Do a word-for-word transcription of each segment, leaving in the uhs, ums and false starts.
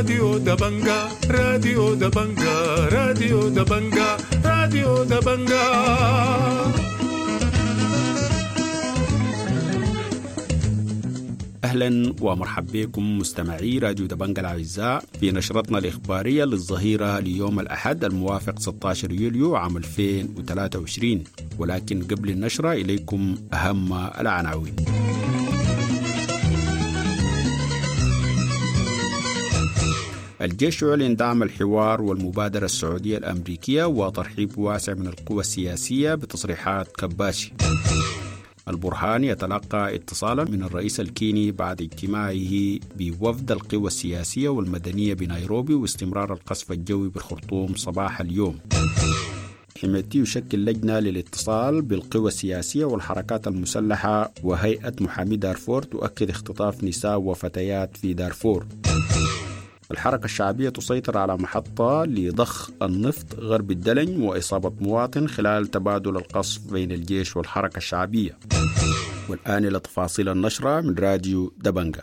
راديو دبنجا راديو دبنجا راديو دبنجا راديو دبنجا. أهلا ومرحبا بكم مستمعي راديو دبنجا الأعزاء في نشرتنا الإخبارية للظهيرة ليوم الأحد الموافق ستة عشر يوليو عام ألفين وثلاثة وعشرين. ولكن قبل النشرة إليكم أهم العناوين. الجيش يعلن دعم الحوار والمبادرة السعودية الأمريكية وترحيب واسع من القوى السياسية بتصريحات كباشي. البرهان يتلقى اتصالا من الرئيس الكيني بعد اجتماعه بوفد القوى السياسية والمدنية بنيروبي واستمرار القصف الجوي بالخرطوم صباح اليوم. حميتي يشكل لجنة للاتصال بالقوى السياسية والحركات المسلحة، وهيئة محامي دارفور تؤكد اختطاف نساء وفتيات في دارفور. الحركة الشعبية تسيطر على محطة لضخ النفط غرب الدلن وإصابة مواطن خلال تبادل القصف بين الجيش والحركة الشعبية. والآن إلى تفاصيل النشرة من راديو دبنجا.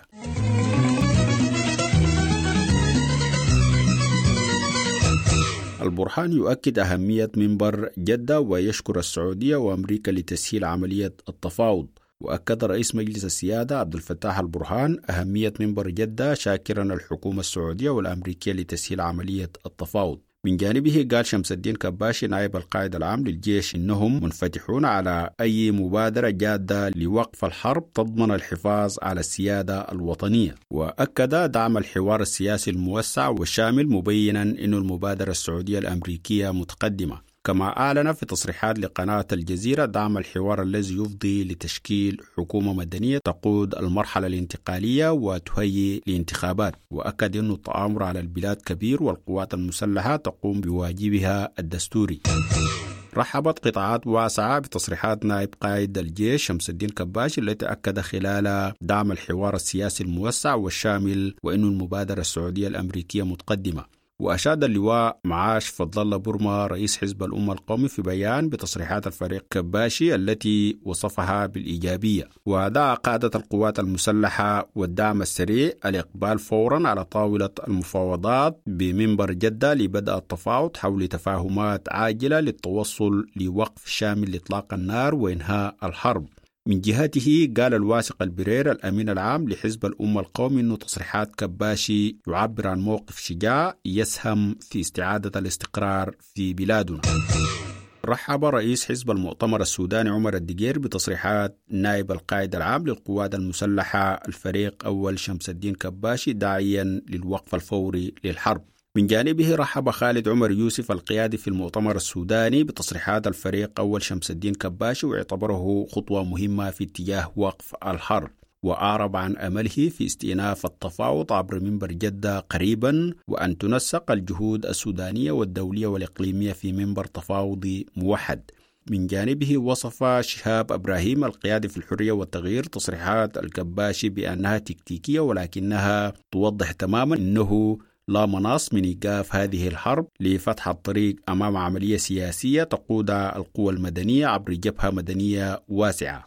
البرهان يؤكد أهمية منبر جدة ويشكر السعودية وأمريكا لتسهيل عملية التفاوض. وأكد رئيس مجلس السيادة عبد الفتاح البرهان أهمية منبر جدة شاكرا الحكومة السعودية والأمريكية لتسهيل عملية التفاوض. من جانبه قال شمس الدين كباشي نائب القائد العام للجيش إنهم منفتحون على أي مبادرة جادة لوقف الحرب تضمن الحفاظ على السيادة الوطنية. وأكد دعم الحوار السياسي الموسع والشامل مبينا أن المبادرة السعودية الأمريكية متقدمة. كما أعلن في تصريحات لقناة الجزيرة دعم الحوار الذي يفضي لتشكيل حكومة مدنية تقود المرحلة الانتقالية وتهيئ لانتخابات. وأكد أن التآمر على البلاد كبير والقوات المسلحة تقوم بواجبها الدستوري. رحبت قطاعات واسعة بتصريحات نائب قائد الجيش شمس الدين كباشي التي أكد خلال دعم الحوار السياسي الموسع والشامل وأن المبادرة السعودية الأمريكية متقدمة. وأشاد اللواء معاش فضل الله برما رئيس حزب الأمة القومي في بيان بتصريحات الفريق كباشي التي وصفها بالإيجابية. ودعا قادة القوات المسلحة والدعم السريع الإقبال فورا على طاولة المفاوضات بمنبر جدة لبدء التفاوض حول تفاهمات عاجلة للتوصل لوقف شامل لإطلاق النار وإنهاء الحرب. من جهته قال الواثق البرير الأمين العام لحزب الأمة القومي أن تصريحات كباشي يعبر عن موقف شجاع يسهم في استعادة الاستقرار في بلادنا. رحب رئيس حزب المؤتمر السوداني عمر الدقير بتصريحات نائب القائد العام للقوات المسلحة الفريق أول شمس الدين كباشي داعيا للوقف الفوري للحرب. من جانبه رحب خالد عمر يوسف القيادي في المؤتمر السوداني بتصريحات الفريق أول شمس الدين كباشي واعتبره خطوة مهمة في اتجاه وقف الحرب. وأعرب عن أمله في استئناف التفاوض عبر منبر جدة قريبا وأن تنسق الجهود السودانية والدولية والإقليمية في منبر تفاوضي موحد. من جانبه وصف شهاب إبراهيم القيادي في الحرية والتغيير تصريحات الكباشي بأنها تكتيكية ولكنها توضح تماما أنه لا مناص من إيقاف هذه الحرب لفتح الطريق أمام عملية سياسية تقودها القوى المدنية عبر جبهة مدنية واسعة.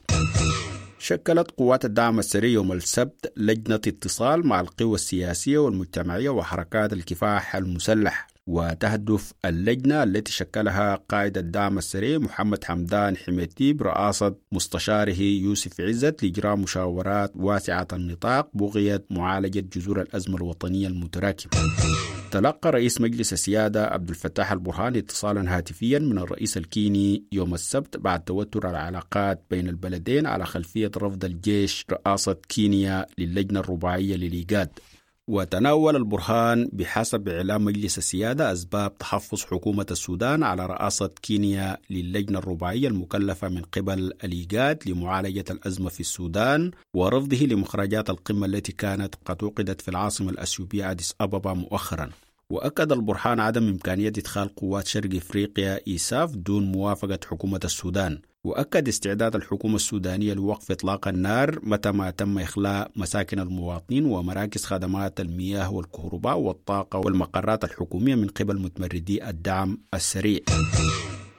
شكلت قوات الدعم السري يوم السبت لجنة اتصال مع القوى السياسية والمجتمعية وحركات الكفاح المسلح. وتهدف اللجنة التي شكلها قائد الدعم السري محمد حمدان حميتي برئاسة مستشاره يوسف عزت لإجراء مشاورات واسعة النطاق بغية معالجة جذور الأزمة الوطنية المتراكمة. تلقى رئيس مجلس السيادة عبد الفتاح البرهان اتصالا هاتفيا من الرئيس الكيني يوم السبت بعد توتر العلاقات بين البلدين على خلفية رفض الجيش رئاسة كينيا للجنة الرباعية للإيجاد. وتناول البرهان بحسب إعلام مجلس السيادة أسباب تحفظ حكومة السودان على رئاسة كينيا للجنة الرباعية المكلفة من قبل الإيجاد لمعالجة الأزمة في السودان ورفضه لمخرجات القمة التي كانت قد عقدت في العاصمة الأثيوبية أديس أبابا مؤخرا. وأكد البرهان عدم إمكانية إدخال قوات شرق إفريقيا إيساف دون موافقة حكومة السودان. وأكد استعداد الحكومة السودانية لوقف إطلاق النار متى ما تم إخلاء مساكن المواطنين ومراكز خدمات المياه والكهرباء والطاقة والمقرات الحكومية من قبل متمردي الدعم السريع.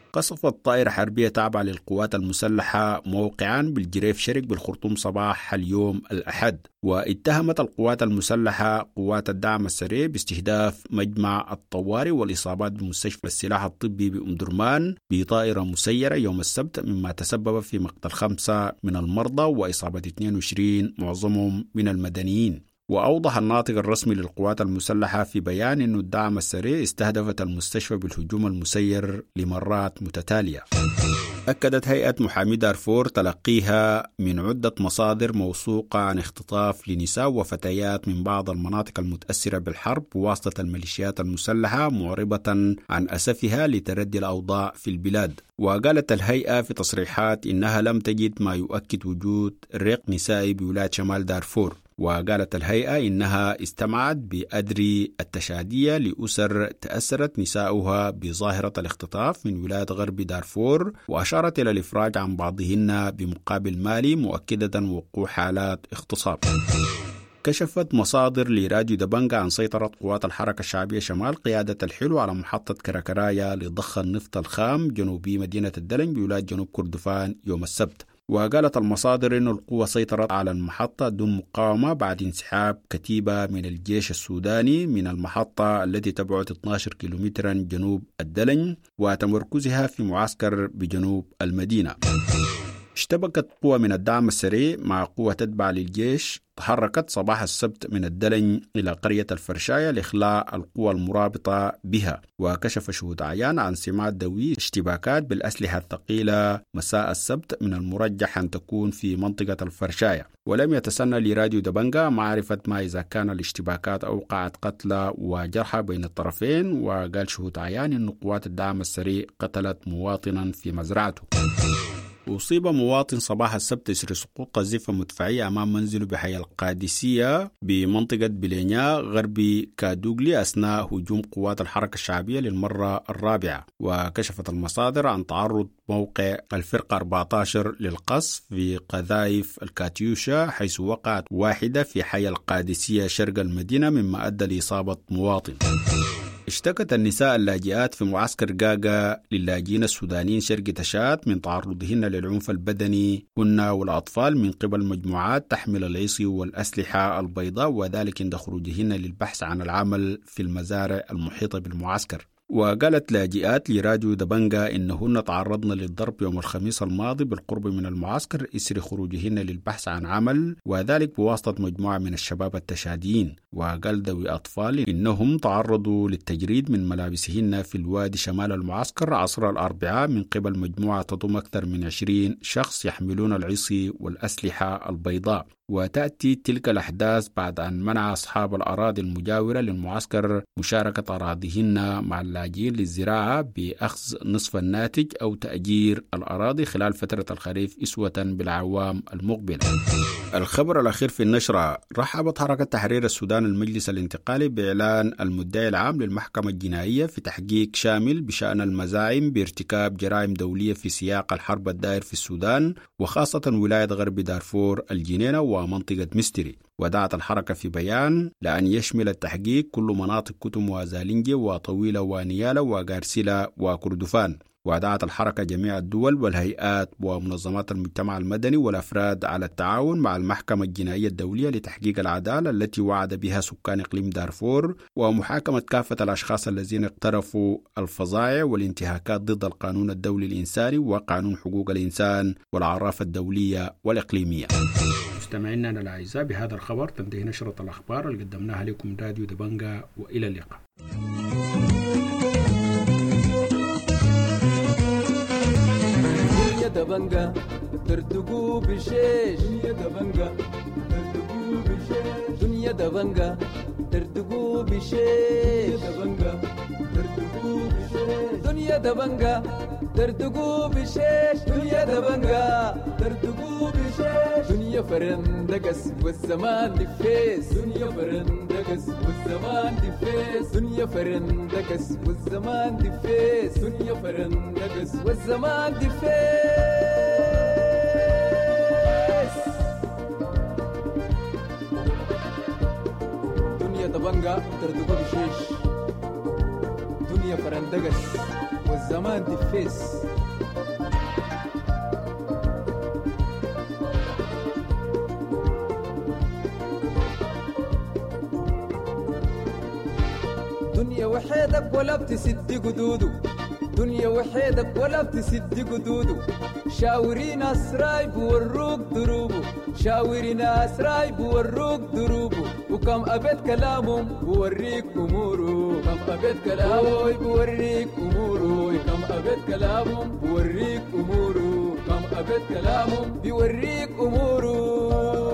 قصفت طائرة حربية تابعة للقوات المسلحة موقعا بالجريف شرق بالخرطوم صباح اليوم الأحد، واتهمت القوات المسلحة قوات الدعم السريع باستهداف مجمع الطوارئ والإصابات بمستشفى السلاح الطبي بأم درمان بطائرة مسيرة يوم السبت، مما تسبب في مقتل خمسة من المرضى وإصابة اثنين وعشرين معظمهم من المدنيين. وأوضح الناطق الرسمي للقوات المسلحة في بيان أن الدعم السريع استهدفت المستشفى بالهجوم المسير لمرات متتالية. أكدت هيئة محامي دارفور تلقيها من عدة مصادر موثوقة عن اختطاف لنساء وفتيات من بعض المناطق المتأثرة بالحرب بواسطة الميليشيات المسلحة، معربة عن أسفها لتردي الأوضاع في البلاد. وقالت الهيئة في تصريحات إنها لم تجد ما يؤكد وجود رق نسائي بولاية شمال دارفور. وقالت الهيئة إنها استمعت بأدري التشادية لأسر تأثرت نساؤها بظاهرة الاختطاف من ولاية غرب دارفور، وأشارت إلى الإفراج عن بعضهن بمقابل مالي، مؤكدة وقوع حالات اغتصاب. كشفت مصادر لراديو دبنجا عن سيطرة قوات الحركة الشعبية شمال قيادة الحلو على محطة كراكرايا لضخ النفط الخام جنوبي مدينة الدلن بولاية جنوب كردفان يوم السبت. وقالت المصادر أن القوة سيطرت على المحطة دون مقاومة بعد انسحاب كتيبة من الجيش السوداني من المحطة التي تبعد اثني عشر كيلومترا جنوب الدلن وتمركزها في معسكر بجنوب المدينة. اشتبكت قوة من الدعم السريع مع قوة تتبع للجيش تحركت صباح السبت من الدلن إلى قرية الفرشاية لإخلاء القوى المرابطة بها. وكشف شهود عيان عن سمات دوي اشتباكات بالأسلحة الثقيلة مساء السبت من المرجح أن تكون في منطقة الفرشاية. ولم يتسنى لراديو دبنجا معرفة ما إذا كان الاشتباكات أوقعت قتلى وجرحى بين الطرفين. وقال شهود عيان أن قوات الدعم السريع قتلت مواطنا في مزرعته. أصيب مواطن صباح السبت إثر سقوط قذيفة مدفعية أمام منزله بحي القادسية بمنطقة بلينيا غربي كادوغلي أثناء هجوم قوات الحركة الشعبية للمرة الرابعة. وكشفت المصادر عن تعرض موقع الفرقة أربعة عشر للقصف في قذائف الكاتيوشا، حيث وقعت واحدة في حي القادسية شرق المدينة مما أدى لإصابة مواطن. اشتكت النساء اللاجئات في معسكر قاقا للاجئين السودانيين شرق تشات من تعرضهن للعنف البدني هن والأطفال من قبل مجموعات تحمل العصي والأسلحة البيضاء، وذلك عند خروجهن للبحث عن العمل في المزارع المحيطة بالمعسكر. وقالت لاجئات لراديو دبنجا إنهن تعرضن للضرب يوم الخميس الماضي بالقرب من المعسكر إثر خروجهن للبحث عن عمل، وذلك بواسطة مجموعة من الشباب التشاديين. وقال ذوي أطفال إنهم تعرضوا للتجريد من ملابسهن في الوادي شمال المعسكر عصر الأربعاء من قبل مجموعة تضم أكثر من عشرين شخص يحملون العصي والأسلحة البيضاء. وتأتي تلك الأحداث بعد أن منع أصحاب الأراضي المجاورة للمعسكر مشاركة أراضيهن مع اللاجئين للزراعة بأخذ نصف الناتج أو تأجير الأراضي خلال فترة الخريف أسوة بالعوام المقبلة. الخبر الأخير في النشرة: رحبت حركة تحرير السودان المجلس الانتقالي بإعلان المدعي العام للمحكمة الجنائية في تحقيق شامل بشأن المزاعم بارتكاب جرائم دولية في سياق الحرب الدائر في السودان، وخاصة ولاية غرب دارفور الجنينة ومنطقة مستري. ودعت الحركة في بيان لأن يشمل التحقيق كل مناطق كتم وزالنجي وطويلة ونيالة وغارسيلا وكردفان. ودعت الحركة جميع الدول والهيئات ومنظمات المجتمع المدني والأفراد على التعاون مع المحكمة الجنائية الدولية لتحقيق العدالة التي وعد بها سكان إقليم دارفور، ومحاكمة كافة الأشخاص الذين اقترفوا الفظائع والانتهاكات ضد القانون الدولي الإنساني وقانون حقوق الإنسان والأعراف الدولية والإقليمية. مستمعينا الأعزاء، بهذا الخبر تنتهي نشرة الأخبار اللي قدمناها لكم راديو دبنجا، وإلى اللقاء. دبنجا ترتقو بشيش دنيا دبنجا ترتقو بشيش دنيا دبنجا ترتقو بشيش دبنجا ترتقو بشيش دنيا دبنجا ترتقو بشيش دنيا دبنجا ترتقو بشيش دنيا فرندقس والزمان دفيس دنيا فرندقس والزمان دفيس دنيا فرندقس والزمان دفيس دنيا فرندقس والزمان دفيس دنيا دبنجا ترتقو بشيش دنيا فرندقس والزمان تفس. دنيا وحيدك ولا بتسد قدوده، دنيا وحيدك ولا بتسد قدوده. شاوري ناس راي بوروك دروبه، شاوري ناس راي بوروك دروبه. وكم أبد كلامهم بوريك أموره، كم أبد كلامهم بوريك أموره، كم أبد كلامهم بوريك أموره، كم أبد كلامهم بوريك أموره.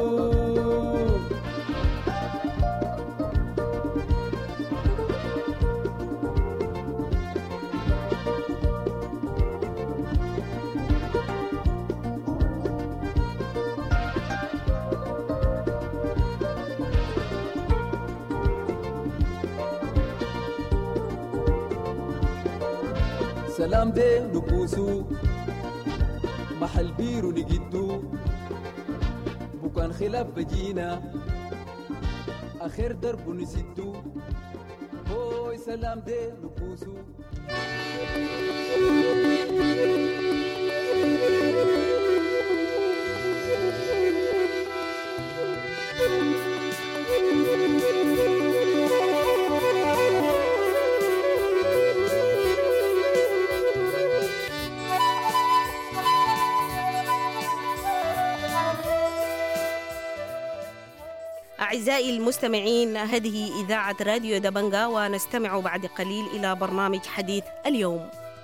سلام دي نبوسو محل بيرو نجدو، بكان خلاف بجينا آخر درب نسدو. هوي سلام دي نبوسو. أعزائي المستمعين، هذه إذاعة راديو دبنجا، ونستمع بعد قليل إلى برنامج حديث اليوم.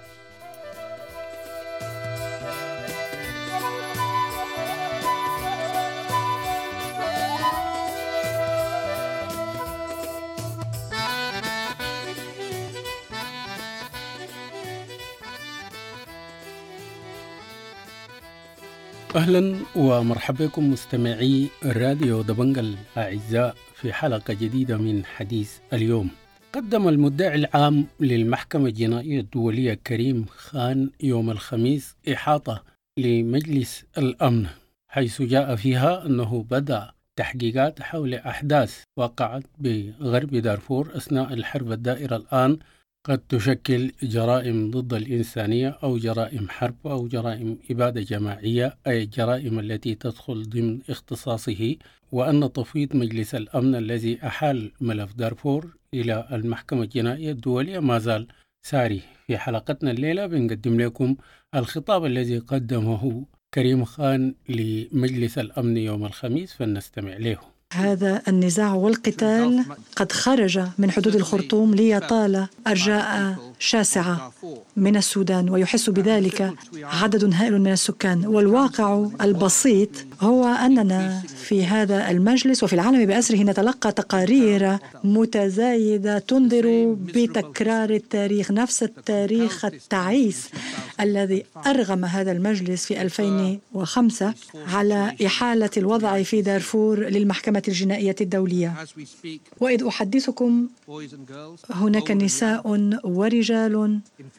أهلا ومرحبا بكم مستمعي راديو دبنجا الأعزاء في حلقة جديدة من حديث اليوم. قدم المدعي العام للمحكمة الجنائية الدولية كريم خان يوم الخميس إحاطة لمجلس الأمن، حيث جاء فيها أنه بدأ تحقيقات حول أحداث وقعت بغرب دارفور أثناء الحرب الدائرة الآن قد تشكل جرائم ضد الإنسانية أو جرائم حرب أو جرائم إبادة جماعية، أي الجرائم التي تدخل ضمن اختصاصه، وأن تفويض مجلس الأمن الذي أحال ملف دارفور إلى المحكمة الجنائية الدولية ما زال ساري. في حلقتنا الليلة بنقدم لكم الخطاب الذي قدمه كريم خان لمجلس الأمن يوم الخميس، فلنستمع له. هذا النزاع والقتال قد خرج من حدود الخرطوم ليطال أرجاء شاسعة من السودان، ويحس بذلك عدد هائل من السكان. والواقع البسيط هو أننا في هذا المجلس وفي العالم بأسره نتلقى تقارير متزايدة تنذر بتكرار التاريخ، نفس التاريخ التعيس الذي أرغم هذا المجلس في ألفين وخمسة على إحالة الوضع في دارفور للمحكمة الجنائية الدولية. وإذ أحدثكم هناك نساء ورجال،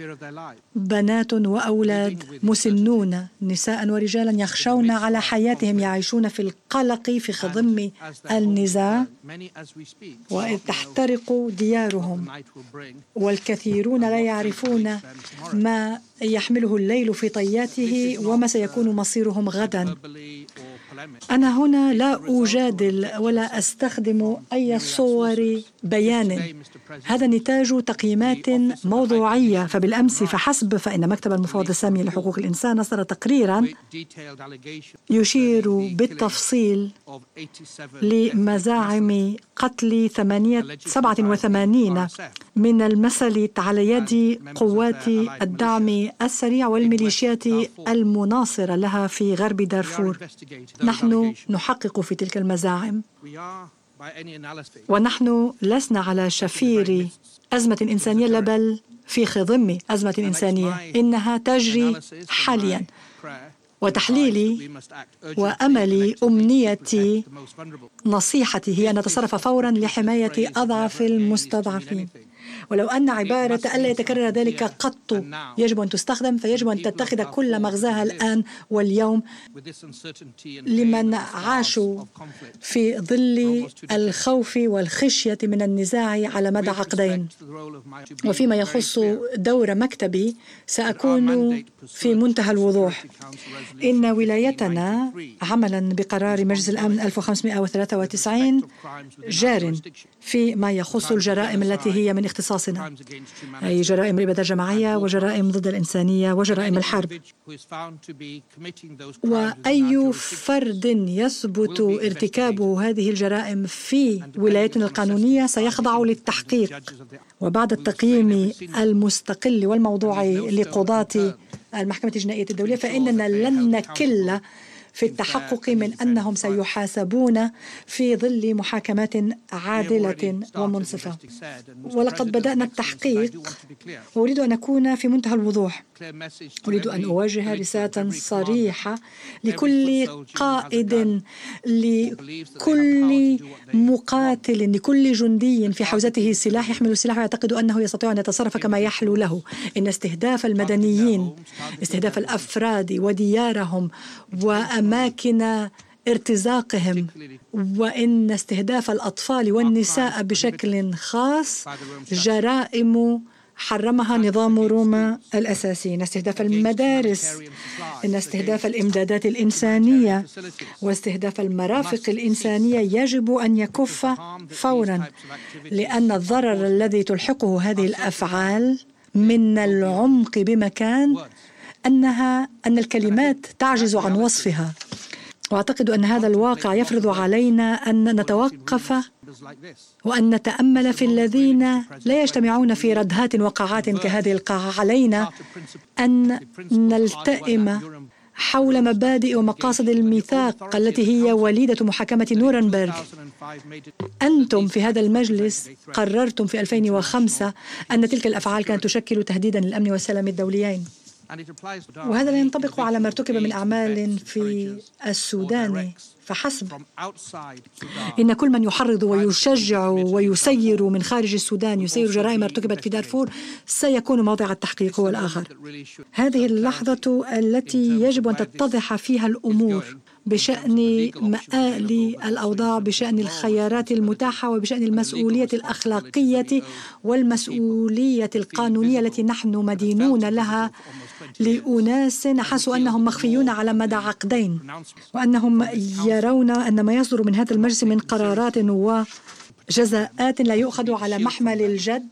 بنات وأولاد مسنون، نساء ورجالا يخشون على حياتهم، يعيشون في القلق في خضم النزاع، وإذ تحترق ديارهم، والكثيرون لا يعرفون ما يحمله الليل في طياته وما سيكون مصيرهم غدا. أنا هنا لا أجادل ولا أستخدم أي صور بيان، هذا نتاج تقييمات موضوعية. فبالأمس فحسب فإن مكتب المفوض السامي لحقوق الإنسان نصر تقريرا يشير بالتفصيل لمزاعم قتل سبعة وثمانين من المساليت على يد قوات الدعم السريع والميليشيات المناصرة لها في غرب دارفور. نحن نحقق في تلك المزاعم، ونحن لسنا على شفير أزمة إنسانية، لا بل في خضم أزمة إنسانية إنها تجري حاليا. وتحليلي وأملي أمنيتي نصيحتي هي أن نتصرف فورا لحماية أضعف المستضعفين، ولو أن عبارة ألا يتكرر ذلك قط يجب أن تستخدم، فيجب أن تتخذ كل مغزاها الآن واليوم لمن عاشوا في ظل الخوف والخشية من النزاع على مدى عقدين. وفيما يخص دور مكتبي سأكون في منتهى الوضوح. إن ولايتنا عملا بقرار مجلس الأمن ألف وخمسمائة وثلاثة وتسعين جار فيما يخص الجرائم التي هي من اختصاصنا، أي جرائم الإبادة الجماعية وجرائم ضد الإنسانية وجرائم الحرب. وأي فرد يثبت ارتكاب هذه الجرائم في ولايتنا القانونية سيخضع للتحقيق. وبعد التقييم المستقل والموضوعي لقضاة المحكمة الجنائية الدولية فإننا لن نكل في التحقق من أنهم سيحاسبون في ظل محاكمات عادلة ومنصفة. ولقد بدأنا التحقيق، وأريد أن أكون في منتهى الوضوح. أريد أن أوجه رسالة صريحة لكل قائد، لكل مقاتل، لكل جندي في حوزته سلاح يحمل السلاح ويعتقد أنه يستطيع أن يتصرف كما يحلو له. إن استهداف المدنيين، استهداف الأفراد وديارهم وأماكن ارتزاقهم، وإن استهداف الأطفال والنساء بشكل خاص جرائم حرمها نظام روما الأساسي. إن استهداف المدارس، إن استهداف الإمدادات الإنسانية واستهداف المرافق الإنسانية يجب أن يكف فورا، لأن الضرر الذي تلحقه هذه الأفعال من العمق بمكان أنها أن الكلمات تعجز عن وصفها. وأعتقد أن هذا الواقع يفرض علينا أن نتوقف وأن نتأمل في الذين لا يجتمعون في ردهات وقاعات كهذه القاعة. علينا أن نلتئم حول مبادئ ومقاصد الميثاق التي هي وليدة محاكمة نورنبرغ. أنتم في هذا المجلس قررتم في ألفين وخمسة أن تلك الأفعال كانت تشكل تهديدا للأمن والسلام الدوليين، وهذا لا ينطبق على ما ارتكب من أعمال في السودان فحسب. إن كل من يحرض ويشجع ويسير من خارج السودان يسير جرائم ارتكبت في دارفور سيكون موضع التحقيق هو الآخر. هذه اللحظة التي يجب أن تتضح فيها الأمور بشأن مآل الأوضاع، بشأن الخيارات المتاحة، وبشأن المسؤولية الأخلاقية والمسؤولية القانونية التي نحن مدينون لها لأناس حسوا أنهم مخفيون على مدى عقدين، وأنهم يرون أن ما يصدر من هذا المجلس من قرارات وجزاءات لا يؤخذ على محمل الجد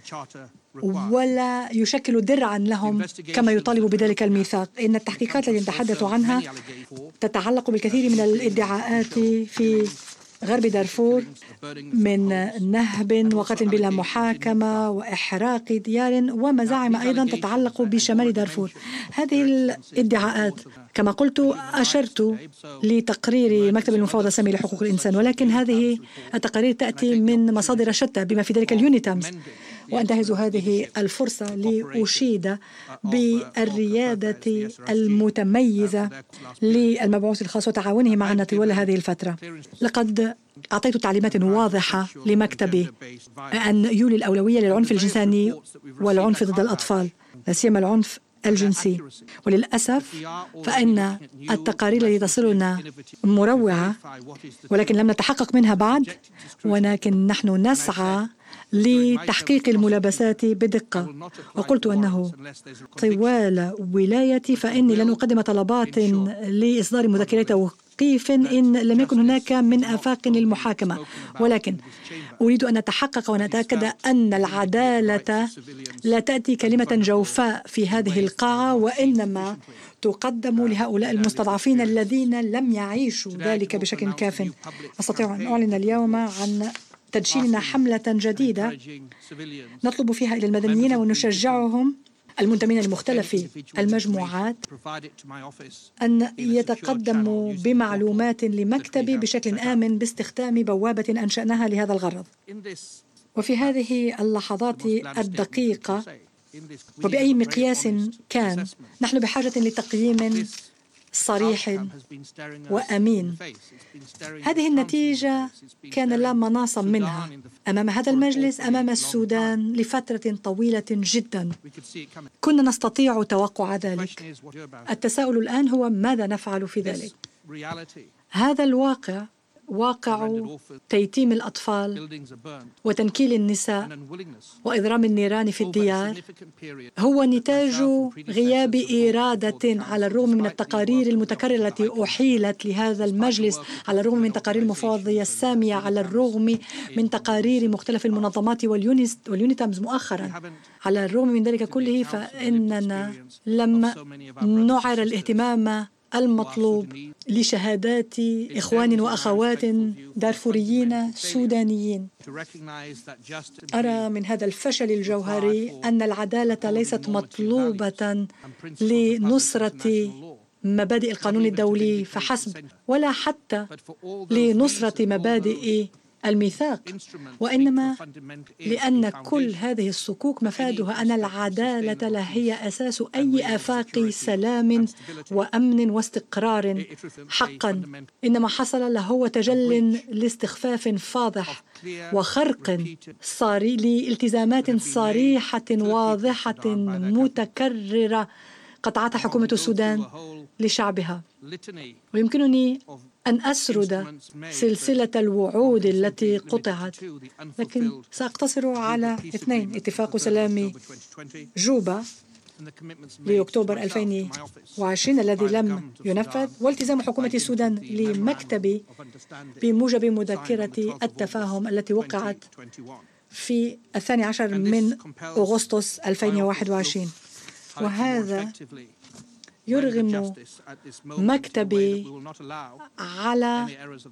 ولا يشكل درعا لهم كما يطالب بذلك الميثاق. إن التحقيقات التي نتحدث عنها تتعلق بالكثير من الادعاءات في غرب دارفور من نهب وقتل بلا محاكمة وإحراق ديار، ومزاعم أيضا تتعلق بشمال دارفور. هذه الادعاءات كما قلت أشرت لتقرير مكتب المفوض السامي لحقوق الإنسان، ولكن هذه التقارير تأتي من مصادر شتى بما في ذلك اليونيتامز. وأنتهز هذه الفرصة لأشيد بالريادة المتميزة للمبعوث الخاص وتعاونه معنا طوال هذه الفترة. لقد أعطيت تعليمات واضحة لمكتبي أن يولي الأولوية للعنف الجنساني والعنف ضد الأطفال، لا سيما العنف الجنسي. وللأسف فإن التقارير التي تصلنا مروعة، ولكن لم نتحقق منها بعد، ولكن نحن نسعى لتحقيق الملابسات بدقة. وقلت أنه طوال ولايتي فإني لن أقدم طلبات لإصدار مذكرات توقيف إن لم يكن هناك من آفاق للمحاكمة، ولكن أريد أن نتحقق ونتأكد أن العدالة لا تأتي كلمة جوفاء في هذه القاعة، وإنما تقدم لهؤلاء المستضعفين الذين لم يعيشوا ذلك بشكل كاف. أستطيع أن أعلن اليوم عن تدشيننا حملة جديدة نطلب فيها إلى المدنيين ونشجعهم المنتمين لمختلف المجموعات أن يتقدموا بمعلومات لمكتبي بشكل آمن باستخدام بوابة أنشأناها لهذا الغرض. وفي هذه اللحظات الدقيقة وبأي مقياس كان نحن بحاجة لتقييم صريح وأمين. هذه النتيجة كان لا مناص منها أمام هذا المجلس، أمام السودان لفترة طويلة جدا. كنا نستطيع توقع ذلك. التساؤل الآن هو ماذا نفعل في ذلك؟ هذا الواقع، واقع تيتيم الأطفال وتنكيل النساء وإضرام النيران في الديار، هو نتاج غياب إرادة على الرغم من التقارير المتكررة التي أحيلت لهذا المجلس، على الرغم من تقارير المفوضية السامية، على الرغم من تقارير مختلف المنظمات واليونيتامز مؤخرا. على الرغم من ذلك كله فإننا لم نعر الاهتمام المطلوب لشهادات إخوان وأخوات دارفوريين سودانيين. أرى من هذا الفشل الجوهري أن العدالة ليست مطلوبة لنصرة مبادئ القانون الدولي فحسب، ولا حتى لنصرة مبادئ الميثاق، وإنما لأن كل هذه الصكوك مفادها أن العدالة لا هي أساس أي آفاق سلام وأمن واستقرار حقا. إنما حصل له هو تجل لاستخفاف فاضح وخرق صاري لالتزامات صريحة واضحة متكررة قطعتها حكومة السودان لشعبها. ويمكنني أن أسرد سلسلة الوعود التي قطعت، لكن سأقتصر على اثنين: اتفاق سلام جوبا لأكتوبر ألفين وعشرين الذي لم ينفذ، والتزام حكومة السودان لمكتبي بموجب مذكرة التفاهم التي وقعت في الثاني عشر من أغسطس ألفين وواحد وعشرين. وهذا يرغم مكتبي على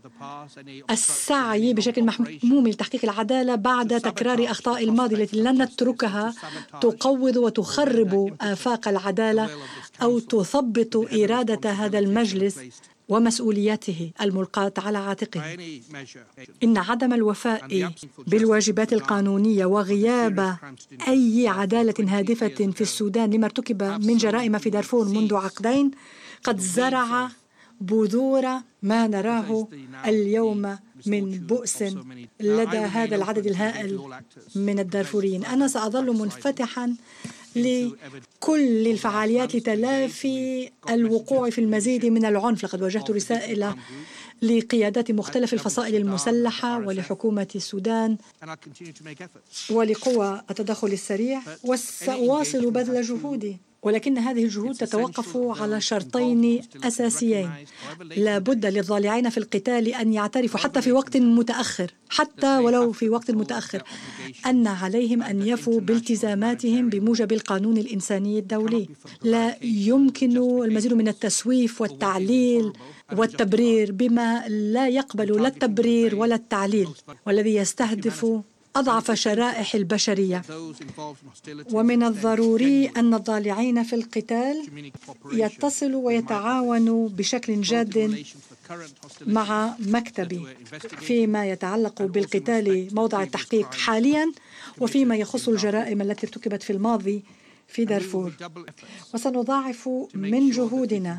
السعي بشكل محموم لتحقيق العدالة بعد تكرار أخطاء الماضي التي لن نتركها تقوض وتخرب آفاق العدالة أو تثبط إرادة هذا المجلس ومسؤولياته الملقاة على عاتقه. إن عدم الوفاء بالواجبات القانونية وغياب أي عدالة هادفة في السودان لما ارتكب من جرائم في دارفور منذ عقدين قد زرع بذور ما نراه اليوم من بؤس لدى هذا العدد الهائل من الدارفوريين. أنا سأظل منفتحاً لكل الفعاليات لتلافي الوقوع في المزيد من العنف. لقد وجهت رسائل لقيادات مختلف الفصائل المسلحة ولحكومة السودان ولقوى التدخل السريع، وسأواصل بذل جهودي، ولكن هذه الجهود تتوقف على شرطين أساسيين. لا بد للضالعين في القتال أن يعترفوا حتى في وقت متأخر، حتى ولو في وقت متأخر، أن عليهم أن يفوا بالتزاماتهم بموجب القانون الإنساني الدولي. لا يمكن المزيد من التسويف والتعليل والتبرير بما لا يقبل لا التبرير ولا التعليل، والذي يستهدف أضعف شرائح البشرية. ومن الضروري أن الضالعين في القتال يتصلوا ويتعاونوا بشكل جاد مع مكتبي فيما يتعلق بالقتال موضع التحقيق حاليا، وفيما يخص الجرائم التي ارتكبت في الماضي في دارفور. وسنضاعف من جهودنا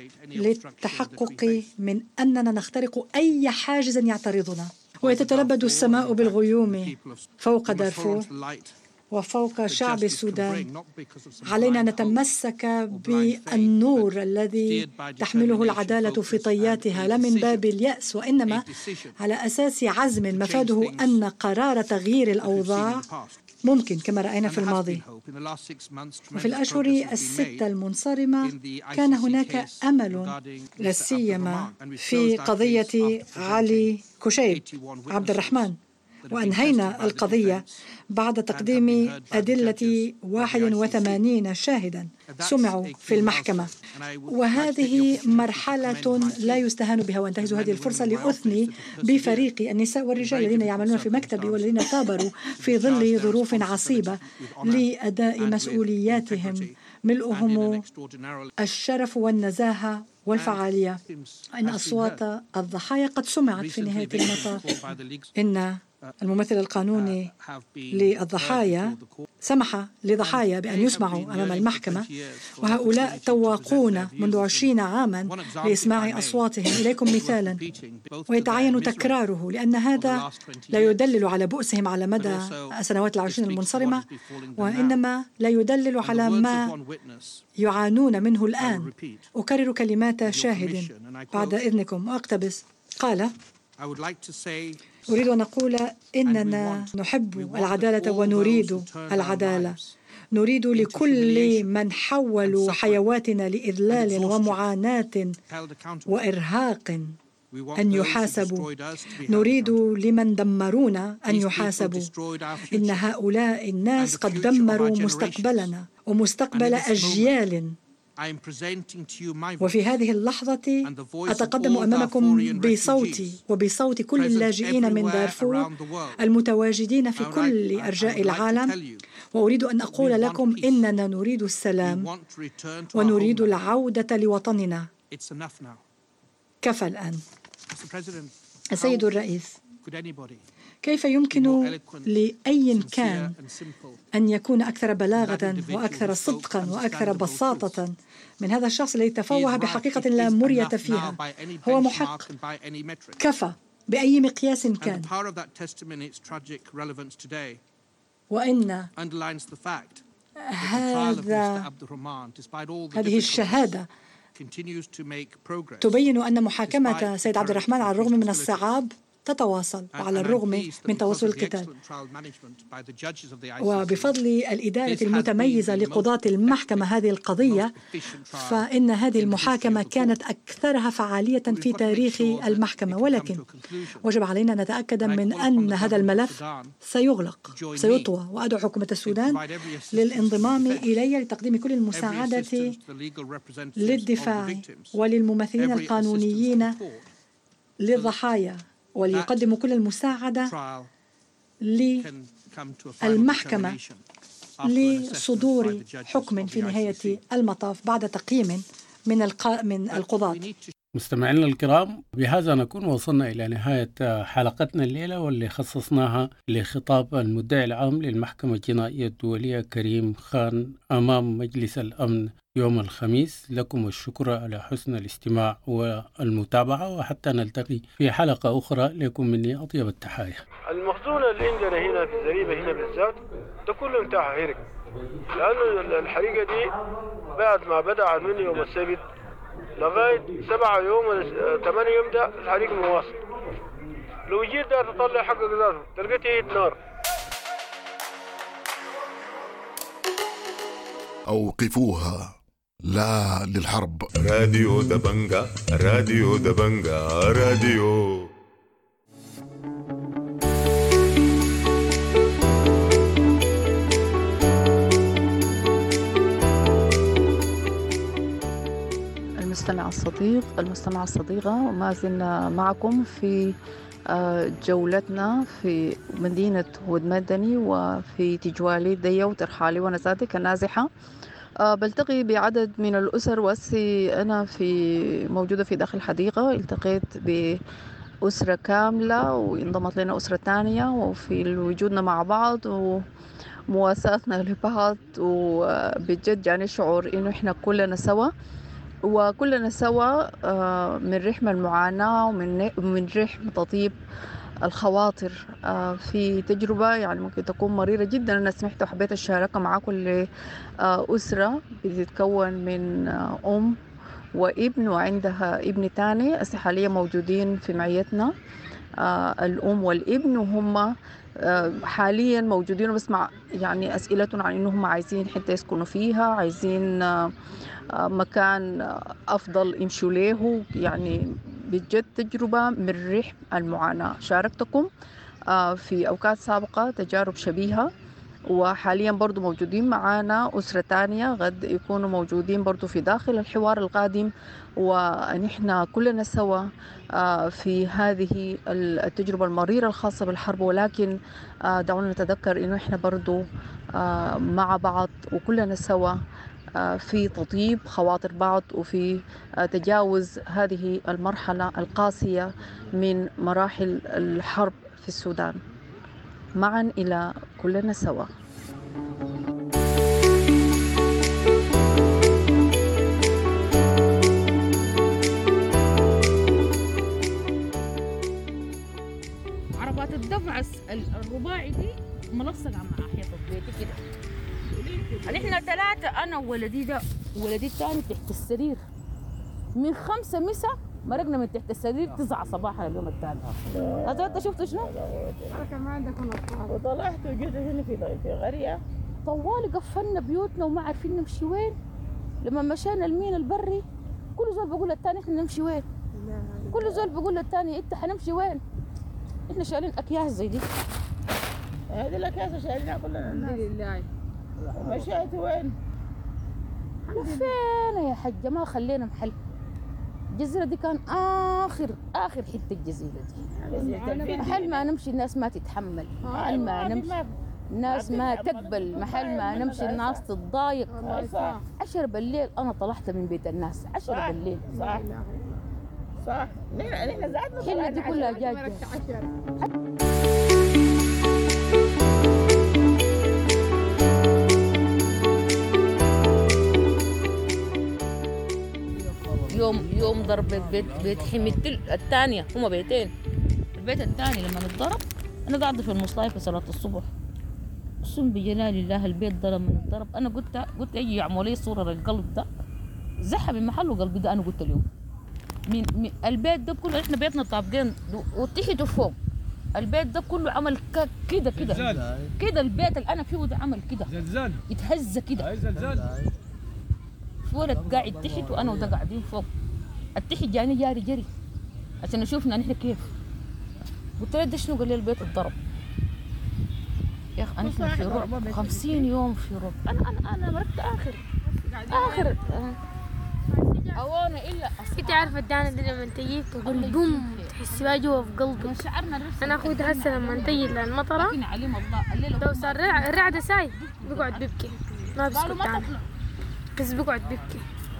للتحقق من أننا نخترق أي حاجز يعترضنا. ويتتلبد السماء بالغيوم فوق دارفور وفوق شعب السودان. علينا أن نتمسك بالنور الذي تحمله العدالة في طياتها، لا من باب اليأس، وإنما على أساس عزم مفاده أن قرار تغيير الأوضاع ممكن كما رأينا في الماضي. وفي الأشهر الستة المنصرمة كان هناك أمل، لا سيما في قضية علي كشيب عبد الرحمن، وأنهينا القضية بعد تقديم أدلة واحد وثمانين شاهدا سمعوا في المحكمة. وهذه مرحلة لا يستهان بها، وانتهز هذه الفرصة لأثني بفريق النساء والرجال الذين يعملون في مكتبي والذين ثابروا في ظل ظروف عصيبة لأداء مسؤولياتهم، ملؤهم الشرف والنزاهة والفعالية. إن أصوات الضحايا قد سمعت في نهاية المطاف. إن الممثل القانوني للضحايا سمح لضحايا بأن يسمعوا أمام المحكمة، وهؤلاء تواقون منذ عشرين عاما لإسماع أصواتهم. إليكم مثالا ويتعين تكراره، لأن هذا لا يدلل على بؤسهم على مدى السنوات العشرين المنصرمة، وإنما لا يدلل على ما يعانون منه الآن. أكرر كلمات شاهد بعد إذنكم وأقتبس. قال: أريد أن أقول إننا نحب العدالة ونريد العدالة، نريد لكل من حولوا حيواتنا لإذلال ومعاناة وإرهاق أن يحاسبوا، نريد لمن دمرونا أن يحاسبوا. إن هؤلاء الناس قد دمروا مستقبلنا ومستقبل أجيال، وفي هذه اللحظة أتقدم أمامكم بصوتي وبصوت كل اللاجئين من دارفور المتواجدين في كل أرجاء العالم، وأريد أن أقول لكم إننا نريد السلام ونريد العودة لوطننا. كفى الآن. السيد الرئيس، كيف يمكن لأي كان أن يكون أكثر بلاغة وأكثر صدقا وأكثر بساطة من هذا الشخص الذي تفوه بحقيقة لا مرية فيها؟ هو محق. كفى بأي مقياس كان. وإن هذا هذه الشهادة تبين أن محاكمة سيد عبد الرحمن على الرغم من الصعاب تتواصل، وعلى الرغم من تواصل القتال، وبفضل الإدارة المتميزة لقضاة المحكمة هذه القضية، فإن هذه المحاكمة كانت أكثرها فعالية في تاريخ المحكمة. ولكن وجب علينا أن نتأكد من أن هذا الملف سيغلق، سيطوى، وأدعو حكومة السودان للانضمام إلي لتقديم كل المساعدة للدفاع وللممثلين القانونيين للضحايا، وليقدموا كل المساعدة للمحكمة لصدور حكم في نهاية المطاف بعد تقييم من الق... من القضاة. مستمعينا الكرام، بهذا نكون وصلنا إلى نهاية حلقتنا الليلة، واللي خصصناها لخطاب المدعي العام للمحكمة الجنائية الدولية كريم خان أمام مجلس الأمن يوم الخميس. لكم الشكر على حسن الاستماع والمتابعة، وحتى نلتقي في حلقة أخرى لكم مني أطيب التحايا. المخزون اللي عندنا هنا في الزريبة هنا بالذات ده كله متاع هرق، لأنه الحريقة دي بعد ما بدأ من يوم السبت لغاية سبعة يوم ولا ثمانية يوم ده الحريق مواصل. لو جيت دار تطلع حق ذاته تلقيت هي نار. أوقفوها، لا للحرب. راديو دبنجا، راديو دبنجا، راديو. المستمع الصديق، المستمع الصديقة، وما زلنا معكم في جولتنا في مدينة هود مدني وفي تجوالي ديا وترحالي ونزاتك النازحة. بلتقي بعدد من الأسر، وأسي أنا في موجودة في داخل الحديقة. التقيت بأسرة كاملة وانضمت لنا أسرة تانية، وفي وجودنا مع بعض ومواساتنا لبعض، وبجد يعني شعور إنه إحنا كلنا سوا، وكلنا سوا من رحم المعاناة ومن رحم تطيب الخواطر في تجربة يعني ممكن تكون مريرة جدا. أنا سمحت وحبيت أشاركها مع كل أسرة بتتكون من أم وابن وعندها ابن تاني، هسه حاليا موجودين في معيتنا الأم والابن، وهم حاليا موجودين بسمع يعني أسئلتهم عن إنهم عايزين حتى يسكنوا فيها، عايزين مكان أفضل يمشوا له. يعني بجد تجربة من رحم المعاناة. شاركتكم في أوقات سابقة تجارب شبيهة، وحاليا برضو موجودين معانا أسرة تانية غد يكونوا موجودين برضو في داخل الحوار القادم، ونحن كلنا سوا في هذه التجربة المريرة الخاصة بالحرب. ولكن دعونا نتذكر إنه إحنا برضو مع بعض وكلنا سوا في تطيب خواطر بعض، وفي تجاوز هذه المرحلة القاسية من مراحل الحرب في السودان. معا إلى كلنا سوا. عربات الدفع الرباعي دي ملصقة مع حيط البيت كده. احنا ثلاثة، أنا وولدي ده وولدي الثاني تحت السرير من خمسة مسا مرقنا من تحت السرير تسعة صباحا اليوم الثاني. هذا أنت شفت شنو؟ أنا كمان عندكم أطفال. وطلعت وجيت هنا في في قرية طوالي قفلنا بيوتنا وما عارفين نمشي وين. لما مشينا المين البري كل زول بقول للثاني احنا نمشي وين؟ كل زول بقول للثاني انت حنمشي وين؟ احنا شايلين اكياس زي دي. هذه الاكياس شايلينها كلنا. الحمد لله. مشيت وين؟ لفينا يا حجه ما خلينا محل. الجزيره دي كان اخر اخر حته الجزيره دي. محل ما نمشي الناس ما تتحمل، محل ما نمشي الناس ما تقبل، محل ما نمشي الناس تتضايق. عشرة بالليل انا طلعت من بيت الناس عشرة بالليل. صح صح. نحن زعلنا الحلة دي كلها جاجة. يوم يوم ضرب بيت بيت حميد الثانية، هما بيتين. البيت الثاني لما نتضرب أنا قاعدة في المصطايف في صلاة الصبح. أقسم بجلال الله البيت ضرب من الضرب. أنا قلت قلت أجي يعملوا لي صورة للقلب ده زحم من محله قلبي ده. أنا قلت اليوم من, من البيت ده كله احنا بيتنا طابقين وتحت وفوق. البيت ده كله عمل كده كده كده. البيت اللي انا فيه ده عمل كده زلزال يتهز كده. زلزال. في ولد قاعد تحت وانا وده قاعدين فوق. التحت جاني جاري جري عشان يشوفنا نحن كيف. قلت له ده شنو؟ قال لي البيت اتضرب. يا اخي انا في رعب خمسين يوم في رعب. انا انا انا مرقت اخر اخر أوانا إلا أنت عارفة الدانة دي لما تجي تقول بوم تحسي بها جوا في قلبك. أنا أخوي ده هسه لما تجي للمطرة لو صار الرعدة ساي بيقعد بيبكي ما بيسكت عنه بس بيقعد بيبكي.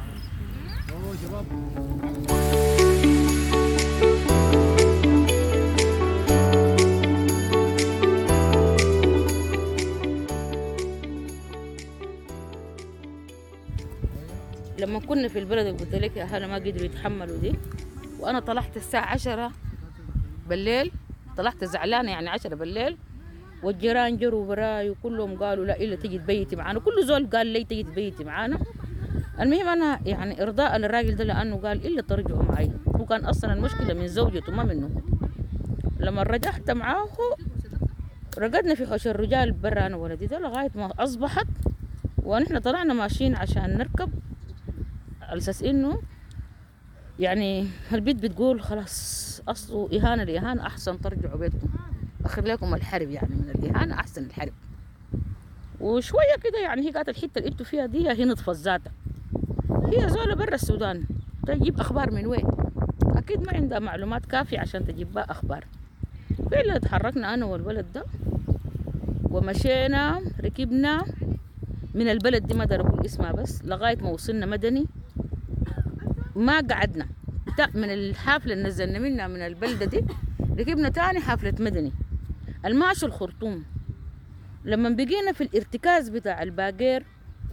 لما كنا في البلد قلت لك أهلنا ما قدروا يتحملوا دي، وأنا طلعت الساعة عشرة بالليل. طلعت زعلانة يعني عشرة بالليل، والجيران جروا وراي وكلهم قالوا لا إلا تجي تبيتي معانا. كل زول قال لي تجي تبيتي معانا. المهم أنا يعني إرضاء للراجل ده لأنه قال إلا ترجعوا معي. هو كان أصلا المشكلة من زوجته ما منه. لما رجعت معاه رقدنا في حوش الرجال برا أنا ولدي ده لغاية ما أصبحت، ونحن طلعنا ماشيين عشان نركب على أساس إنه يعني البيت بتقول خلاص أصله إهانة لإهانة أحسن ترجعوا بيتكم، أخر لكم الحرب يعني من الإهانة أحسن الحرب. وشوية كده يعني هي قالت الحتة اللي انتوا فيها دي هي نطفت ذاتها. هي زولة برا السودان تجيب أخبار من وين؟ أكيد ما عندها معلومات كافية عشان تجيب بها أخبار. فعلا تحركنا أنا والولد ده ومشينا ركبنا من البلد دي ما أقدر أقول اسمها بس لغاية ما وصلنا مدني. ما قعدنا من الحافلة اللي نزلنا منها من البلدة دي ركبنا تاني حافلة مدني الماشي الخرطوم. لما بقينا في الارتكاز بتاع الباقير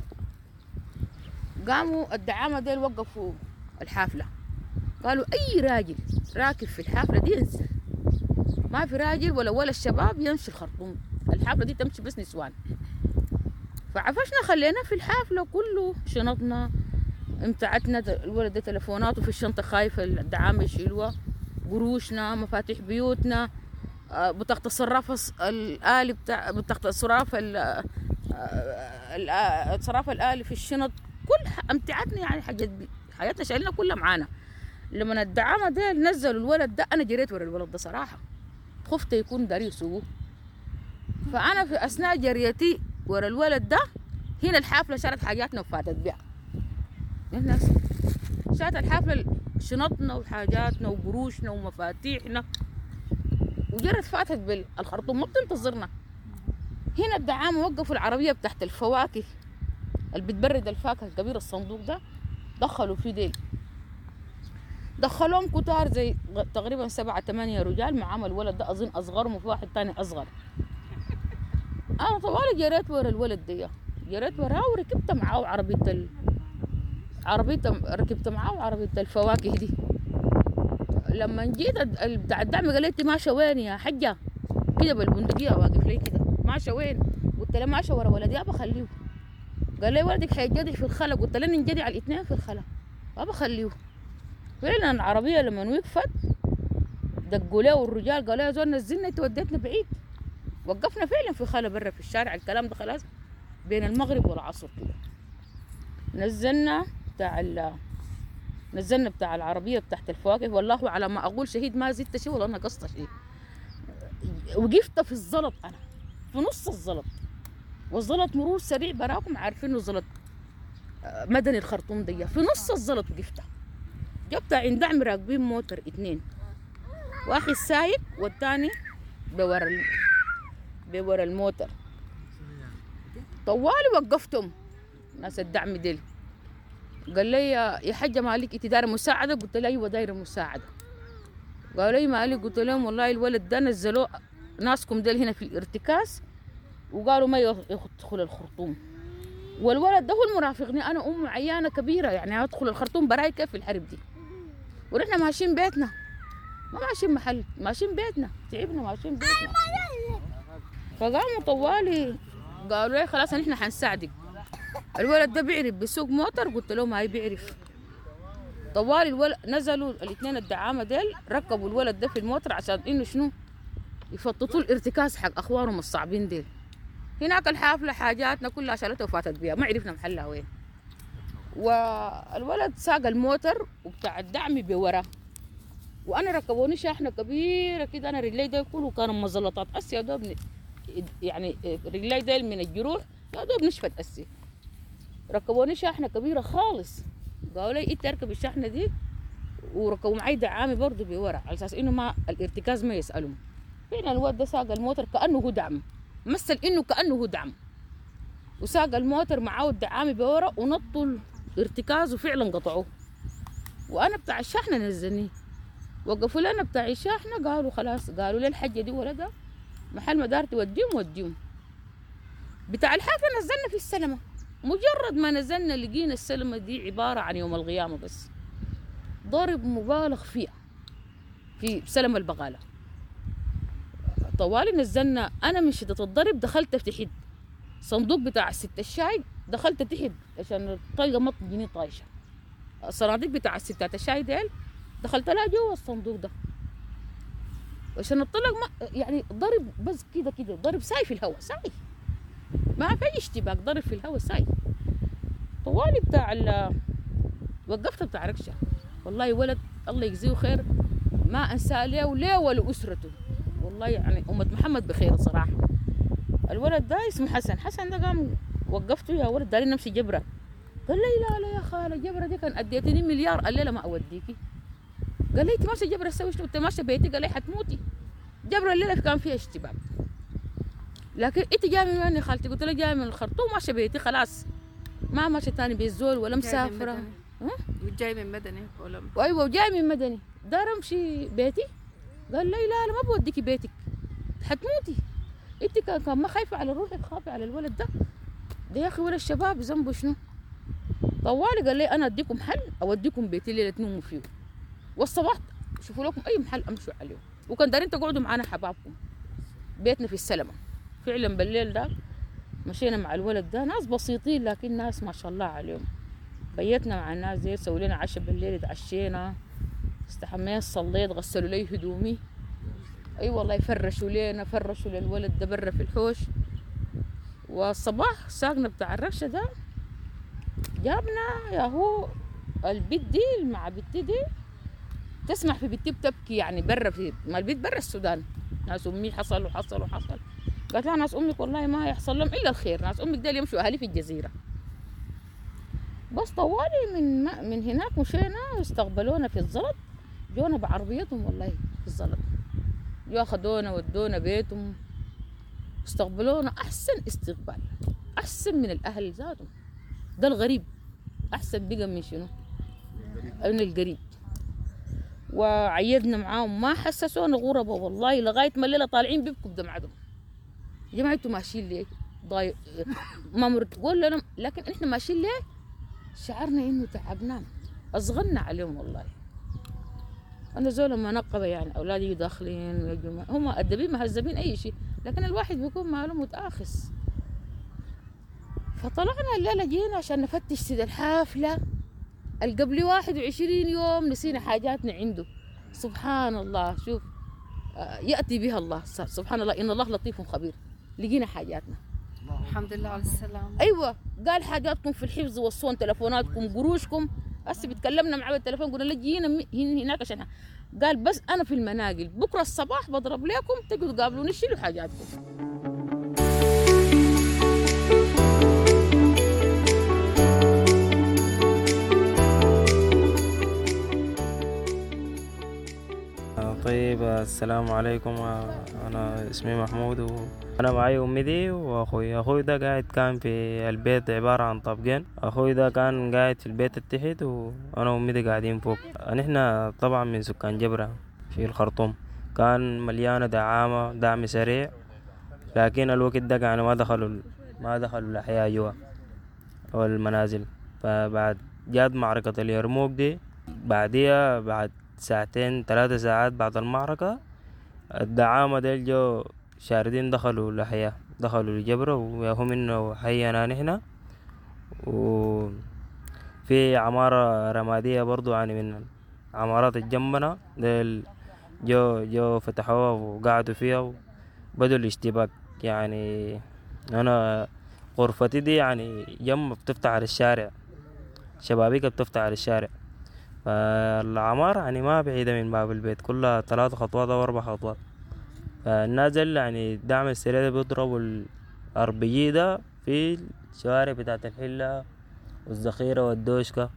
قاموا الدعامة ديل وقفوا الحافلة، قالوا أي راجل راكب في الحافلة دي ينزل، ما في راجل ولا ولا الشباب يمشي الخرطوم، الحافلة دي تمشي بس نسوان. فعفشنا خلينا في الحافلة كله شنطنا امتعتنا الولد ده تلفوناته في الشنطة خايفة الدعامة يشيلوها، قروشنا مفاتيح بيوتنا بطاقة الصراف الآلي بتاع بطاقة الصراف الصراف الآلي في الشنط كل امتعتنا يعني حاجات حياتنا شايلنا كلها معانا. لما الدعامة ده نزلوا الولد ده أنا جريت ورا الولد ده صراحة خفت يكون داري يسوقه. فأنا في أثناء جريتي ورا الولد ده هنا الحافلة شالت حاجاتنا وفاتت بيها. هنا شالت الحافلة شنطنا وحاجاتنا وقروشنا ومفاتيحنا وجرت فاتت بالخرطوم ما بتنتظرنا. هنا الدعامة وقفوا العربية بتاعت الفواكه اللي بتبرد الفاكهة الكبير الصندوق ده دخلوا فيه ديل، دخلوهم كتار زي تقريبا سبعة ثمانية رجال معاهم الولد ده أظن أصغرهم وفي واحد تاني أصغر. انا طوالي جريت ورا الولد ده، جريت وراه وركبت معاه عربيه ال... عربيه ركبت معاه عربيه الفواكه دي. لما جيت بتاع الدعم قال لي انت ماشيه وين يا حجه؟ كده بالبندقيه واقف لي كده، ماشيه وين؟ قلت له ماشيه ورا ولدي ابى خليه. قال لي ولدك حيجدع في الخلا، قلت له ننجدع على الاثنين في الخلا ابى خليه. فعلا العربيه لما وقفت دقوا له الرجال قالوا يا زول نزلنا انت وديتنا بعيد. وقفنا فعلا في خلا برا في الشارع، الكلام ده خلاص بين المغرب والعصر كده. نزلنا بتاع ال نزلنا بتاع العربيه بتاعت الفواكه، والله على ما اقول شهيد ما زدت شيء ولا نقصت شيء. وقفت في الزلط انا في نص الزلط، والزلط مرور سريع براكم عارفين انه زلط مدني الخرطوم دي، في نص الزلط وقفتها. جبت عند دعم راكبين موتر اتنين، واحد سايق والتاني بورا ال... بورا الموتر. طوالي وقفتهم ناس الدعم ديل. قال لي يا حجه مالك انت دايره مساعده؟ قلت له ايوه دايره مساعده. قال لي مالك؟ قلت لهم والله الولد ده نزلوه ناسكم ديل هنا في الارتكاز وقالوا ما يدخل الخرطوم، والولد ده هو المرافقني، انا ام عيانه كبيره يعني ادخل الخرطوم براي كيف في الحرب دي؟ ونحن ماشيين بيتنا، ما ماشيين محل، ماشيين بيتنا، تعبنا ماشيين بيتنا. فقاموا طوالي قالوا لي خلاص نحن حنساعدك. الولد ده بيعرف بيسوق موتر؟ قلت له ما بيعرف. طوالي الولد نزلوا الاثنين الدعامه ديل ركبوا الولد ده في الموتر عشان انه شنو؟ يفططوا الارتكاز حق اخوانهم الصعبين ديل. هناك الحافله حاجاتنا كلها شالتها وفاتت بيها، ما عرفنا محلها وين. والولد ساق الموتر وبتاع الدعم بوراه، وانا ركبوني شاحنه كبيره كده، انا رجلي ديل كله كانوا مزلطات اسي يا دوب، يعني رجلي ديل من الجروح يا دوب نشفت اسي. ركبوني شاحنه كبيره خالص، قالوا لي انت اركب الشاحنه دي، وركبوا معي دعامي برضه بورا على اساس انه ما الارتكاز ما يسالهم. فعلا الواد ده ساق الموتر كانه هو دعم، مثل انه كانه هو دعم، وساق الموتر معاه الدعامي بورا ونطوا الارتكاز وفعلا قطعوه. وانا بتاع الشاحنه نزلني، وقفوا لنا بتاع الشاحنه قالوا خلاص، قالوا لي الحجه دي ولدها محل ما دار توديهم وديهم. بتاع الحافله نزلنا في السلمه، مجرد ما نزلنا لقينا السلمه دي عباره عن يوم القيامه، بس ضرب مبالغ فيها في سلم البغاله. طوالي نزلنا، انا من شده الضرب دخلت تحت صندوق بتاع الست الشاي، دخلت تحت عشان الطلقه ما تجيني طايشه. الصناديق بتاع الستات الشاي ديل دخلت لها جوا الصندوق ده عشان الطلق ما يعني ضرب بس كده كده، ضرب ساي في الهواء، ساي ما في اي اشتباك، ضرب في الهواء ساي. طوالي بتاع ال وقفت بتاع ركشه، والله ولد الله يجزيه خير ما انساه ليه وليه ولاسرته، والله يعني امه محمد بخير صراحه. الولد ده اسمه حسن، حسن ده قام وقفته يا ولد داري نمشي جبره، قال لي لا لا يا خاله جبره دي كان اديتني مليار الليله ما اوديكي. قال لي انت ماشيه جبره تسوي شنو؟ انت ماشيه بيتي؟ قال لي حتموتي. جبره الليله كان فيها اشتباك، لكن انت جاي من وين يا خالتي؟ قلت له جاي من الخرطوم ماشيه بيتي خلاص، ما ماشيه ثاني بالزول ولا مسافره. جاي من مدني ولا ايوه وجاي من مدني، دار امشي بيتي. قال لي لا لا ما بوديكي بيتك حتموتي، انت كان كان ما خايفه على روحك، خافه على الولد ده ده يا اخي ولد الشباب ذنبه شنو؟ طوالي قال لي انا اديكم حل اوديكم بيتي ليله تنوموا فيه، والصباح شوفوا لكم اي محل امشوا عليه، وكان دارين تقعدوا معانا حبابكم. بيتنا في السلمه فعلا. بالليل ده مشينا مع الولد ده، ناس بسيطين لكن ناس ما شاء الله عليهم. بيتنا مع الناس دي، سووا لنا عشاء بالليل، اتعشينا، استحميت، صليت، غسلوا لي هدومي. اي أيوة والله فرشوا لينا، فرشوا للولد ده برا في الحوش. والصباح ساقنا بتاع الركشه ده جابنا يا هو البت دي مع بنتي دي تسمع في بنتي بتبكي يعني برا، في ما البيت برا السودان. ناس امي حصل وحصل وحصل، قالت لها ناس امك والله ما يحصل لهم الا الخير، ناس امك ديل يمشوا اهالي في الجزيره. بس طوالي من من هناك مشينا، استقبلونا في الزلط، جونا بعربيتهم والله في الزلط، جو اخذونا ودونا بيتهم، استقبلونا احسن استقبال، احسن من الاهل ذاتهم. ده الغريب احسن بقى من شنو؟ من القريب. وعيدنا معاهم، ما حسسونا غربة والله، لغايه ما الليله طالعين بيبكوا بدمعتهم. يا جماعة انتوا ماشيين ليه؟ ضايق ما مرت تقول لنا، لكن احنا ماشيين ليه؟ شعرنا انه تعبنا، اصغرنا عليهم والله. انا زول منقبه يعني اولادي داخلين يا جماعه هم ادبين مهذبين اي شيء، لكن الواحد بيكون ماله متاخس. فطلعنا الليله جينا عشان نفتش سيد الحافله القبلي واحد وعشرين يوم نسينا حاجاتنا عنده. سبحان الله، شوف ياتي بها الله، سبحان الله ان الله لطيف خبير. لقينا حاجاتنا الحمد لله على السلامه. ايوه قال حاجاتكم في الحفظ والصون، تلفوناتكم قروشكم. هسه بتكلمنا معاه بالتليفون قلنا له جينا هناك عشان قال بس انا في المناقل بكره الصباح بضرب لكم تجوا تقابلوني شيلوا حاجاتكم. طيب السلام عليكم، انا اسمي محمود وانا معي امي دي واخوي. اخوي ده قاعد كان في البيت عباره عن طابقين، اخوي ده كان قاعد في البيت التحت وانا وامي دي قاعدين فوق. نحن طبعا من سكان جبرة في الخرطوم، كان مليانه دعامه دعم سريع، لكن الوقت ده يعني ما دخلوا ما دخلوا الاحياء جوا او المنازل. فبعد جات معركه اليرموك دي، بعديها بعد ساعتين ثلاثة ساعات بعد المعركة الدعامة ديل جو شاردين دخلوا الأحياء، دخلوا الجبرة وياهم إنه حينا نحنا. وفي عمارة رمادية برضو يعني من عمارات الجنبنا ديل جو جو فتحوها وقعدوا فيها وبدوا الاشتباك. يعني أنا غرفتي دي يعني جنب بتفتح على الشارع، شبابيك بتفتح على الشارع، فالعمارة يعني ما بعيدة من باب البيت، كلها ثلاثة خطوات أو أربع خطوات. فالنازل يعني الدعم السريع بيضربوا الأر بي جي ده في الشوارع بتاعت الحلة والذخيرة والدوشكة.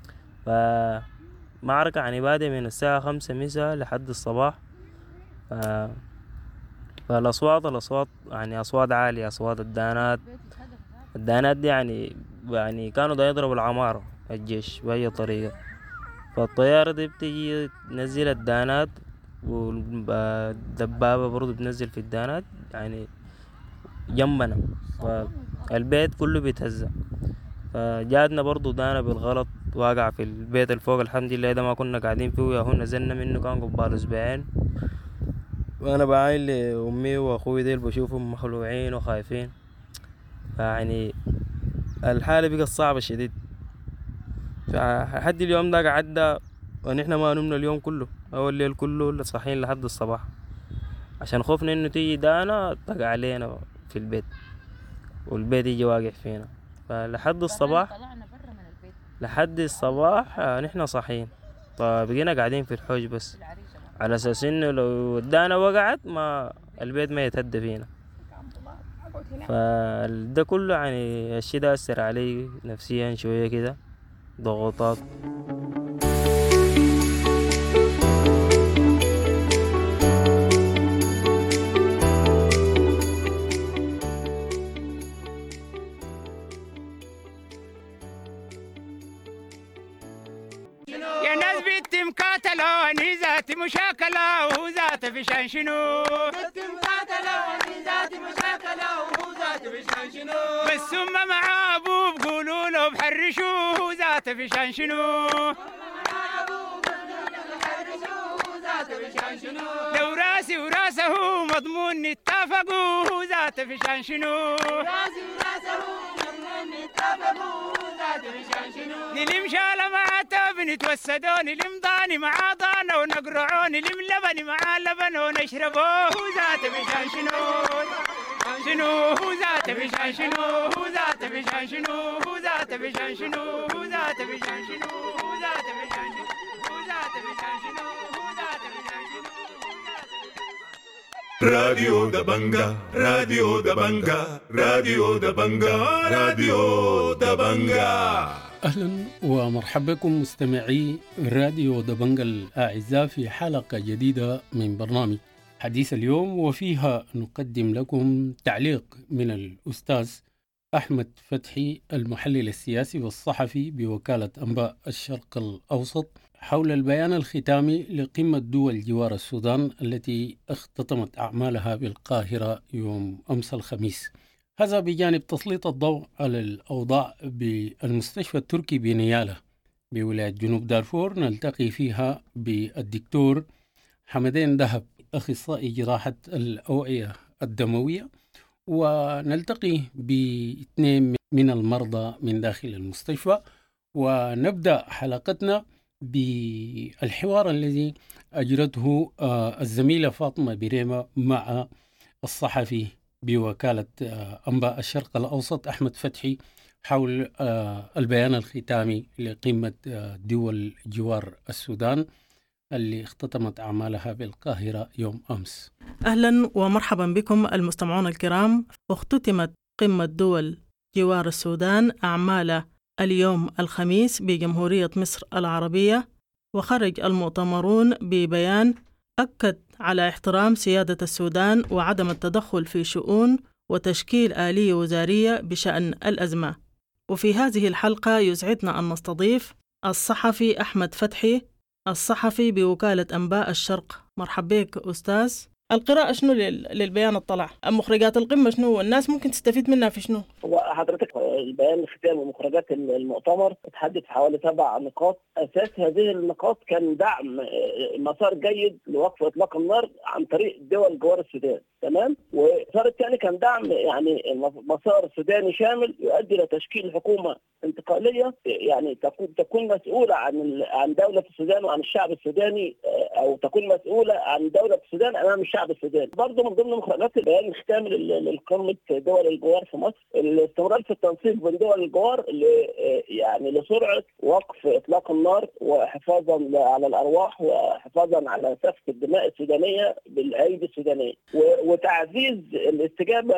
فمعركة يعني بادئة من الساعة خمسة مساء لحد الصباح. ف... فالأصوات الأصوات يعني أصوات عالية، أصوات الدانات الدانات دي يعني يعني كانوا دا يضربوا العمارة الجيش بأي طريقة. فالطيارة دي بتيجي تنزل الدانات والدبابة برضو بتنزل في الدانات يعني جنبنا، فالبيت كله بيتهزأ. فجاتنا برضو دانة بالغلط واقع في البيت الفوق، الحمد لله ده ما كنا قاعدين فيه وياهو نزلنا منه، كان قبال أسبوعين. وأنا بعاين لأمي وأخوي ديل بشوفهم مخلوعين وخايفين. فيعني الحالة بقت صعبة شديد. لحد اليوم ده قعدنا ونحن ما نمنا اليوم كله أو الليل كله صاحيين لحد الصباح عشان خوفنا إنه تيجي دانا تقع علينا في البيت والبيت يجي واقع فينا. فلحد الصباح لحد الصباح نحن صاحيين. فبقينا قاعدين في الحوش بس على أساس إنه لو الدانا وقعت ما البيت ما يتهدى فينا. فده كله يعني الشي ده أثر علي نفسيا شوية كده، ضغوطات. يا ناس بنتي مقاتلة واني ذاتي مشاكلة وهو ذاتي في شان شنو، بنتي مقاتلة واني ذاتي مشاكلة وهو ذاتي في شان شنو، بس هم مع ابوه بقولوا له بحرشوه وهو ذاتي في شان شنو، لو راسي وراسه مضمون نتفقوا وهو ذاتي في شان شنو، راسي وراسه مضمون نتفقوا نلم شالة مع تاب نتوسدون، نلم ضاني مع ضانة ونقرعون، نلم لبني مع لبن ونشربوه هو ذات بشان شنو شنو هو ذات بشان شنو هو ذات بشان شنو هو ذات بشان شنو هو ذات بشان شنو هو ذات بشان شنو هو ذات بشان شنو هو ذات بشان شنو. راديو دبنجا راديو دبنجا راديو دبنجا راديو دبنجا. أهلا ومرحبا بكم مستمعي راديو دبنجا الأعزاء في حلقة جديدة من برنامج حديث اليوم، وفيها نقدم لكم تعليق من الأستاذ أحمد فتحي المحلل السياسي والصحفي بوكالة أنباء الشرق الأوسط حول البيان الختامي لقمة دول جوار السودان التي اختتمت أعمالها بالقاهرة يوم أمس الخميس. هذا بجانب تسليط الضوء على الأوضاع بالمستشفى التركي بنيالة بولاية جنوب دارفور، نلتقي فيها بالدكتور حمدين دهب أخصائي جراحة الأوعية الدموية، ونلتقي باثنين من المرضى من داخل المستشفى. ونبدأ حلقتنا بالحوار الذي أجرته الزميلة فاطمة بريمة مع الصحفي بوكالة أنباء الشرق الأوسط أحمد فتحي حول البيان الختامي لقمة دول جوار السودان اللي اختتمت أعمالها بالقاهرة يوم أمس. أهلا ومرحبا بكم المستمعون الكرام. اختتمت قمة دول جوار السودان أعمالها اليوم الخميس بجمهورية مصر العربية، وخرج المؤتمرون ببيان أكد على احترام سيادة السودان وعدم التدخل في شؤون وتشكيل آلية وزارية بشأن الأزمة. وفي هذه الحلقة يسعدنا أن نستضيف الصحفي أحمد فتحي، الصحفي بوكالة أنباء الشرق. مرحبا بك أستاذ. القراءة شنو للبيان الطلع؟ مخرجات القمة شنو؟ الناس ممكن تستفيد منها في شنو؟ وحضرتك البيان الختامي ومخرجات المؤتمر تحدث حوالي سبع نقاط. أساس هذه النقاط كان دعم مسار جيد لوقف إطلاق النار عن طريق دول جوار السودان، تمام؟ والمسار الثاني كان دعم يعني مسار سوداني شامل يؤدي إلى تشكيل حكومة انتقالية يعني تكون تكون مسؤولة عن عن دولة السودان وعن الشعب السوداني، أو تكون مسؤولة عن دولة السودان أمام الشعب السوداني. برضه من ضمن مخرجات البيان الختامي للقمة دول الجوار في مصر الاستمرار في التنسيق بين دول الجوار يعني لسرعة وقف إطلاق النار وحفاظا على الأرواح وحفاظا على سفك الدماء السودانية بالأيدي السودانية، وتعزيز الاستجابة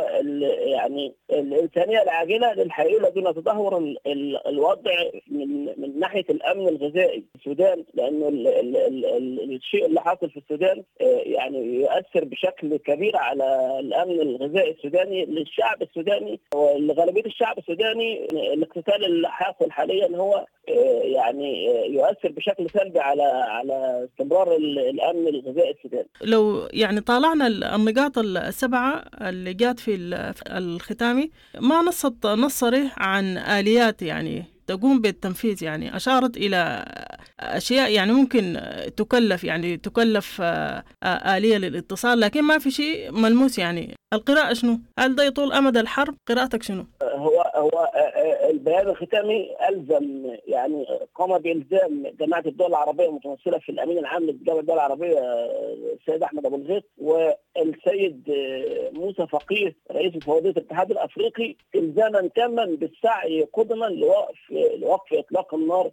يعني الإنسانية العاجلة للحيلة دون تدهور الوضع من من ناحية الأمن الغذائي في السودان، لأنه ال ال ال الشيء اللي حاصل في السودان يعني يؤثر بشكل كبير على الأمن الغذائي السوداني للشعب السوداني ولغالبية الشعب السوداني. الاقتتال اللي حاصل حاليا هو يعني يؤثر بشكل سلبي على على استمرار الأمن الغذائي السوداني. لو يعني طالعنا النقاط السبعة اللي جات في الختامي، ما نصت نص صريح عن آليات يعني تقوم بالتنفيذ، يعني أشارت إلى أشياء يعني ممكن تكلف يعني تكلف آلية للاتصال، لكن ما في شيء ملموس. يعني القراءة شنو؟ هل ده يطول أمد الحرب؟ قراءتك شنو؟ هو هو البيان الختامي ألزم يعني قام بإلزام جماعة الدول العربية المتمثلة في الأمين العام لجامعة الدول العربية السيد أحمد أبو الغيط والسيد موسى فقيه رئيس مفوضية الاتحاد الأفريقي إلزاما تاما بالسعي قدما لوقف لوقف إطلاق النار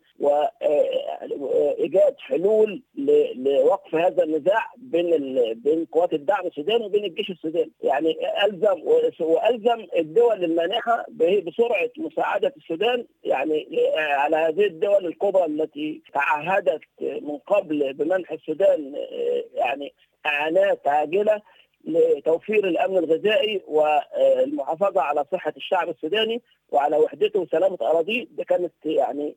وإيجاد حلول لوقف هذا النزاع بين بين قوات الدعم السوداني وبين الجيش السوداني. يعني ألزم وألزم الدول المانحة بسرعة مساعدة السودان يعني على هذه الدول الكبرى التي تعهدت من قبل بمنح السودان يعني إعانات عاجلة لتوفير الأمن الغذائي والمحافظة على صحة الشعب السوداني وعلى وحدته وسلامة أراضيه. ده كانت يعني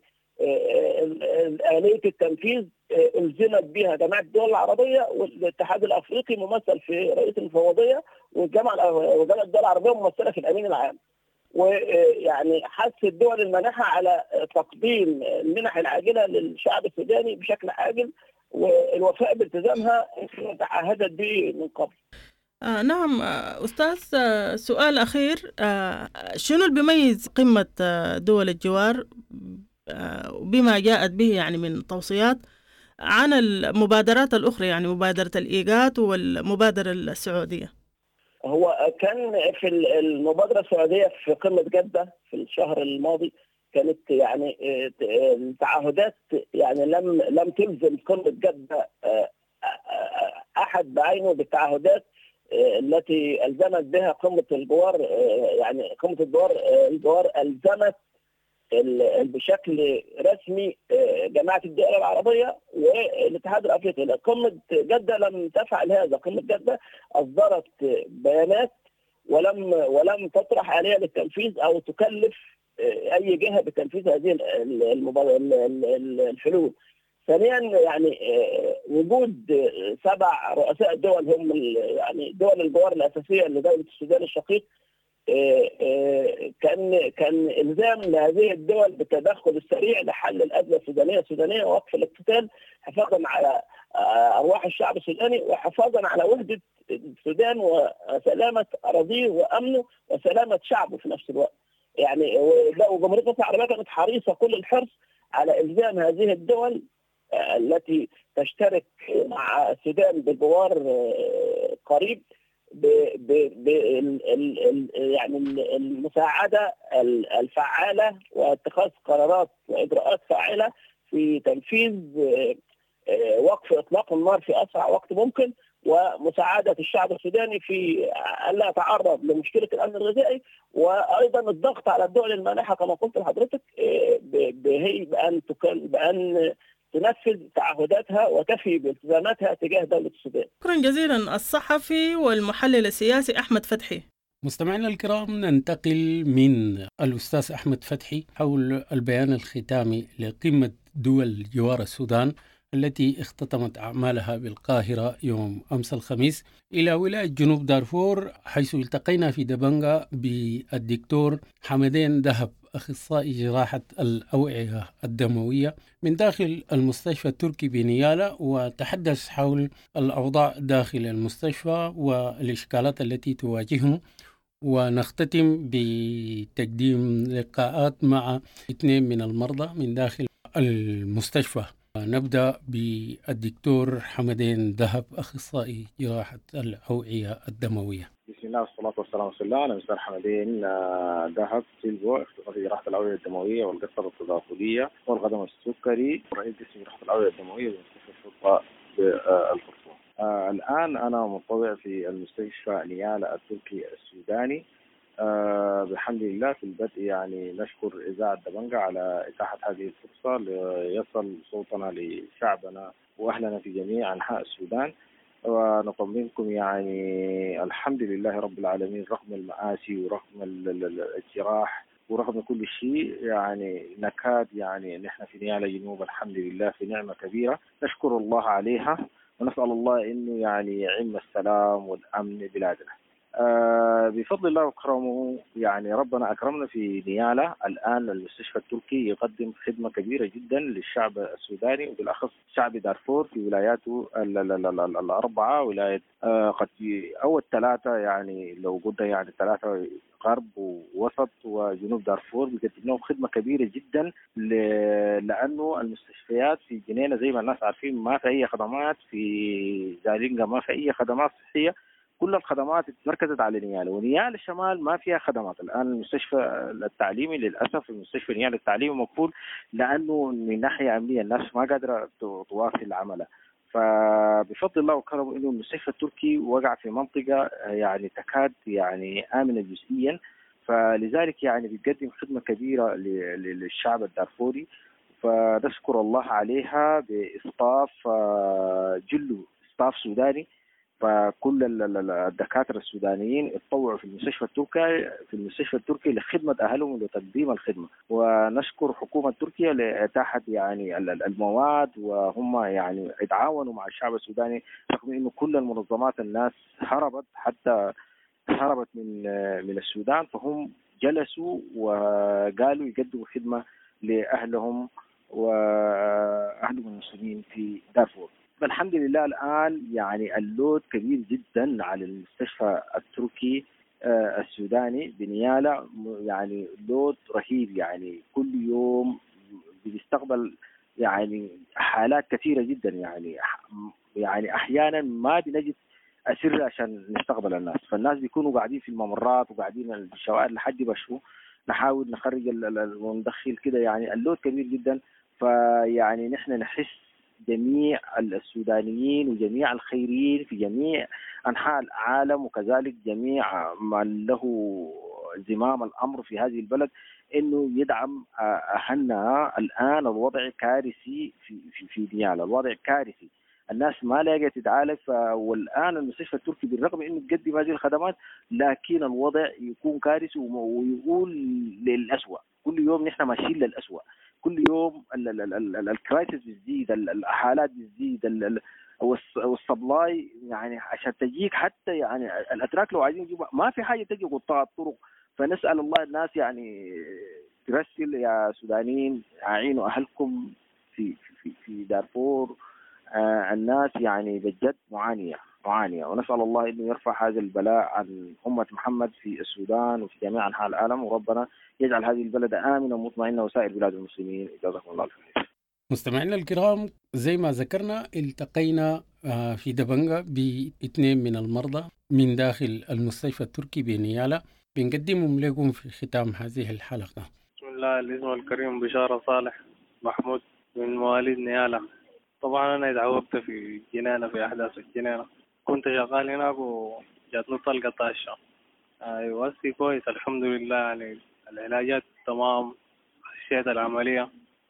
آلية التنفيذ ألزمت بها جماعة الدول العربية والاتحاد الأفريقي ممثل في رئيس المفوضية والجامعة وجامعة الدول العربية ممثلة في الأمين العام. ويعني حث الدول المانحة على تقديم المنح العاجلة للشعب السوداني بشكل عاجل والوفاء بالتزامها التي تعهدت به من قبل. آه نعم أستاذ، آه سؤال أخير، آه شنو اللي بيميز قمة آه دول الجوار آه بما جاءت به يعني من توصيات عن المبادرات الأخرى، يعني مبادرة الإيجاد والمبادرة السعودية؟ هو كان في المبادرة السعودية في قمة جدة في الشهر الماضي كانت يعني التعهدات يعني لم لم تلزم قمة جدة أحد بعينه بالتعهدات التي ألزمت بها قمة الجوار. يعني قمة الجوار الجوار ألزمت بشكل رسمي جماعة الدول العربية والاتحاد الأفريقي. قمة جدة لم تفعل هذا. قمة جدة أصدرت بيانات ولم ولم تطرح آلية للتنفيذ أو تكلف أي جهة بتنفيذ هذه الحلول. ثانيا يعني وجود سبع رؤساء دول هم يعني دول الجوار الاساسيه لدوله السودان الشقيق كان كان الزام لهذه الدول بالتدخل السريع لحل الازمه السودانيه السودانيه ووقف الاقتتال حفاظا على ارواح الشعب السوداني وحفاظا على وحده السودان وسلامه اراضيه وامنه وسلامه شعبه في نفس الوقت. يعني وجمهوريه مصر العربيه كانت حريصه كل الحرص على الزام هذه الدول التي تشترك مع السودان بجوار قريب ب ب ب يعني المساعده الفعاله واتخاذ قرارات واجراءات فاعله في تنفيذ وقف اطلاق النار في اسرع وقت ممكن ومساعده الشعب السوداني في الا يتعرض لمشكله الامن الغذائي وايضا الضغط على الدول المانحه كما قلت لحضرتك بهي بان بان تنفذ تعهداتها وتفي بالتزاماتها تجاه دولة السودان. شكرا جزيلا الصحفي والمحلل السياسي أحمد فتحي. مستمعينا الكرام، ننتقل من الأستاذ أحمد فتحي حول البيان الختامي لقمة دول جوار السودان التي اختتمت أعمالها بالقاهرة يوم أمس الخميس إلى ولاية جنوب دارفور، حيث التقينا في دبنجة بالدكتور حمدين دهب أخصائي جراحة الأوعية الدموية من داخل المستشفى التركي بنيالة، وتحدث حول الأوضاع داخل المستشفى والإشكالات التي تواجههم. ونختتم بتقديم لقاءات مع اثنين من المرضى من داخل المستشفى. نبدأ بالدكتور حمدين دهب أخصائي جراحة الأوعية الدموية. بسم الله والصلاة والسلام على رسول الله. أنا مستر حمدين دهب سيلفو، اختصاصي جراحة الأوعية الدموية والقسطرة التداخلية والقدم السكري، رئيس قسم جراحة الأوعية الدموية بمستشفى الشرطة بالخرطوم. آه الآن أنا متطوع في المستشفى نيالة التركي السوداني. آه بحمد لله في البدء يعني نشكر إذاعة دبنجة على إتاحة هذه الفرصة ليصل صوتنا لشعبنا وأهلنا في جميع أنحاء السودان، ونطمنكم يعني الحمد لله رب العالمين رغم المآسي ورغم الجراح ورغم كل شيء يعني نكاد يعني نحن في نيالة جنوب الحمد لله في نعمة كبيرة نشكر الله عليها، ونسأل الله إنه يعني يعم السلام والأمن بلادنا. آه بفضل الله وكرمه يعني ربنا أكرمنا في نيالة. الآن المستشفى التركي يقدم خدمة كبيرة جدا للشعب السوداني وبالأخص شعب دارفور في ولاياته الأربعة، ولاية آه قد أول ثلاثة يعني لو قلنا يعني ثلاثة غرب ووسط وجنوب دارفور بيقدم لهم خدمة كبيرة جدا، لأنه المستشفيات في جنينة زي ما الناس عارفين ما في أي خدمات، في زالينجا ما في أي خدمات صحية، كل الخدمات اتمركزت على نيالة، ونيالة الشمال ما فيها خدمات. الآن المستشفى التعليمي للأسف المستشفى نيالة التعليمي مقفول لأنه من ناحية أمنية الناس ما قادرة تواصل عملها. فبفضل الله وكرمه إنه المستشفى التركي وقع في منطقة يعني تكاد يعني آمنة جزئيا، فلذلك يعني بيقدم خدمة كبيرة للشعب الدارفوري، فنشكر الله عليها بإصطاف جلو إصطاف سوداني. فكل الدكاترة السودانيين اتطوعوا في المستشفى التركي في المستشفى التركي لخدمة أهلهم وتقديم الخدمة، ونشكر حكومة تركيا لإتاحة يعني المواد، وهم يعني يتعاونوا مع الشعب السوداني رغم إنه كل المنظمات الناس هربت حتى هربت من من السودان، فهم جلسوا وقالوا يقدموا خدمة لأهلهم وأهلهم المسلمين في دارفور. فالحمد لله الآن يعني اللود كبير جدا على المستشفى التركي آه السوداني بنيالة، يعني لود رهيب، يعني كل يوم بيستقبل يعني حالات كثيرة جدا، يعني يعني أحيانا ما بنجد أسر عشان نستقبل الناس، فالناس بيكونوا قاعدين في الممرات وقاعدين في الشوارع لحد بشو نحاول نخرج المندخل كده، يعني اللود كبير جدا. فيعني نحن نحس جميع السودانيين وجميع الخيرين في جميع أنحاء العالم وكذلك جميع من له زمام الأمر في هذه البلد إنه يدعم أهلنا. الآن الوضع كارثي في في في نيالة، الوضع كارثي، الناس ما لاقت تتعالج. والآن المستشفى التركي بالرغم إنه تقدم هذه الخدمات لكن الوضع يكون كارثي ويقول للأسوأ، كل يوم نحن ماشيين للأسوأ. كل يوم الكرايسيس بتزيد، الحالات بتزيد، والسبلاي يعني عشان تجيك حتى يعني الاتراك لو عايزين يجيبوا ما في حاجه تجي قطاع الطرق. فنسال الله الناس يعني ترسل يا سودانيين اعينوا اهلكم في في في دارفور. آه الناس يعني بجد معانيه معانيه، ونسال الله انه يرفع هذا البلاء عن امه محمد في السودان وفي جميع انحاء العالم، وربنا يجعل هذه البلد امنه ومطمئنه وسائر بلاد المسلمين. جزاكم الله خير. مستمعينا الكرام، زي ما ذكرنا التقينا في دبنجة باثنين من المرضى من داخل المستشفى التركي بنيالا، بنقدمهم لكم في ختام هذه الحلقة. بسم الله، الاسم الكريم بشارة صالح محمود من مواليد نيالا. طبعا أنا اتعوقت في جنانة في أحداث الجنانة، كنت شغال هناك وجاتني طلقة طاشة. أيوة هسي كويس الحمد لله، يعني العلاجات تمام، خشيت العملية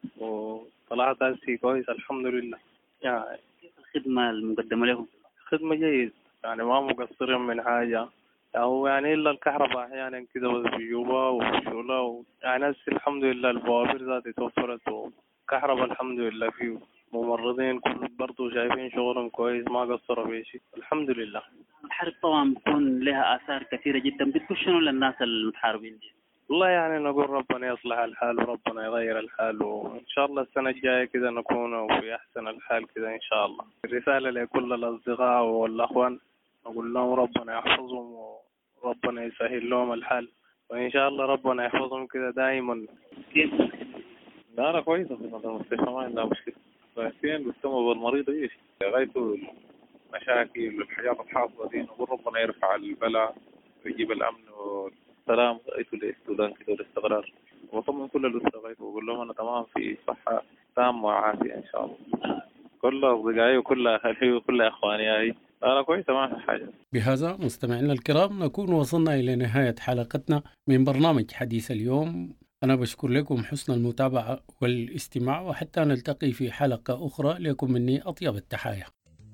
وطلعت هسي كويس الحمد لله. يعني الخدمة المقدمة لكم؟ خدمة جيد، يعني ما مقصرين من حاجة، أو يعني إلا الكهرباء أحيانا كده بس بيجوبها وشغلها، يعني هسي الحمد لله البوابير ذاتي توفرت وكهرباء الحمد لله فيه، ممرضين كل برضو شايفين شغلهم كويس ما قصروا في شيء الحمد لله. الحرب طبعا بيكون لها آثار كثيرة جدا، بتقول شنو للناس المتحاربين دي؟ والله يعني نقول ربنا يصلح الحال وربنا يغير الحال، وإن شاء الله السنة الجاية كده نكون في أحسن الحال كده إن شاء الله. الرسالة لكل الأصدقاء والأخوان نقول لهم ربنا يحفظهم وربنا يسهل لهم الحال، وإن شاء الله ربنا يحفظهم كده دائما. كيف؟ لا أنا كويسة في المستشفى ما عندنا مشكلة، فين بيهتموا بالمريض إيش غايته المشاكل والحاجات الحاصلة دي، نقول ربنا يرفع البلاء ويجيب الأمن والسلام غايته للسودان كده والاستقرار، وطمن كل الأسرة غايته وقول لهم أنا تمام في صحة تامة وعافية إن شاء الله. كل أصدقائي وكل أهلي وكل إخواني هاي أنا كويسة ما في حاجة. بهذا مستمعينا الكرام نكون وصلنا إلى نهاية حلقتنا من برنامج حديث اليوم. أنا بشكر لكم حسن المتابعة والاستماع، وحتى نلتقي في حلقة أخرى لكم مني أطيب التحايا.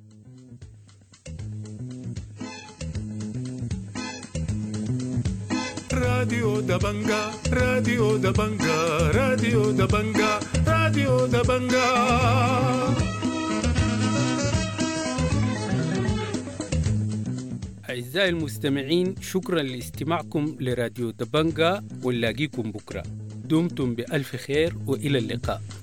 راديو دبنجا راديو دبنجا راديو دبنجا راديو دبنجا. أعزائي المستمعين، شكرا لاستماعكم لراديو دبنجا، ونلاقيكم بكرة. دمتم بألف خير وإلى اللقاء.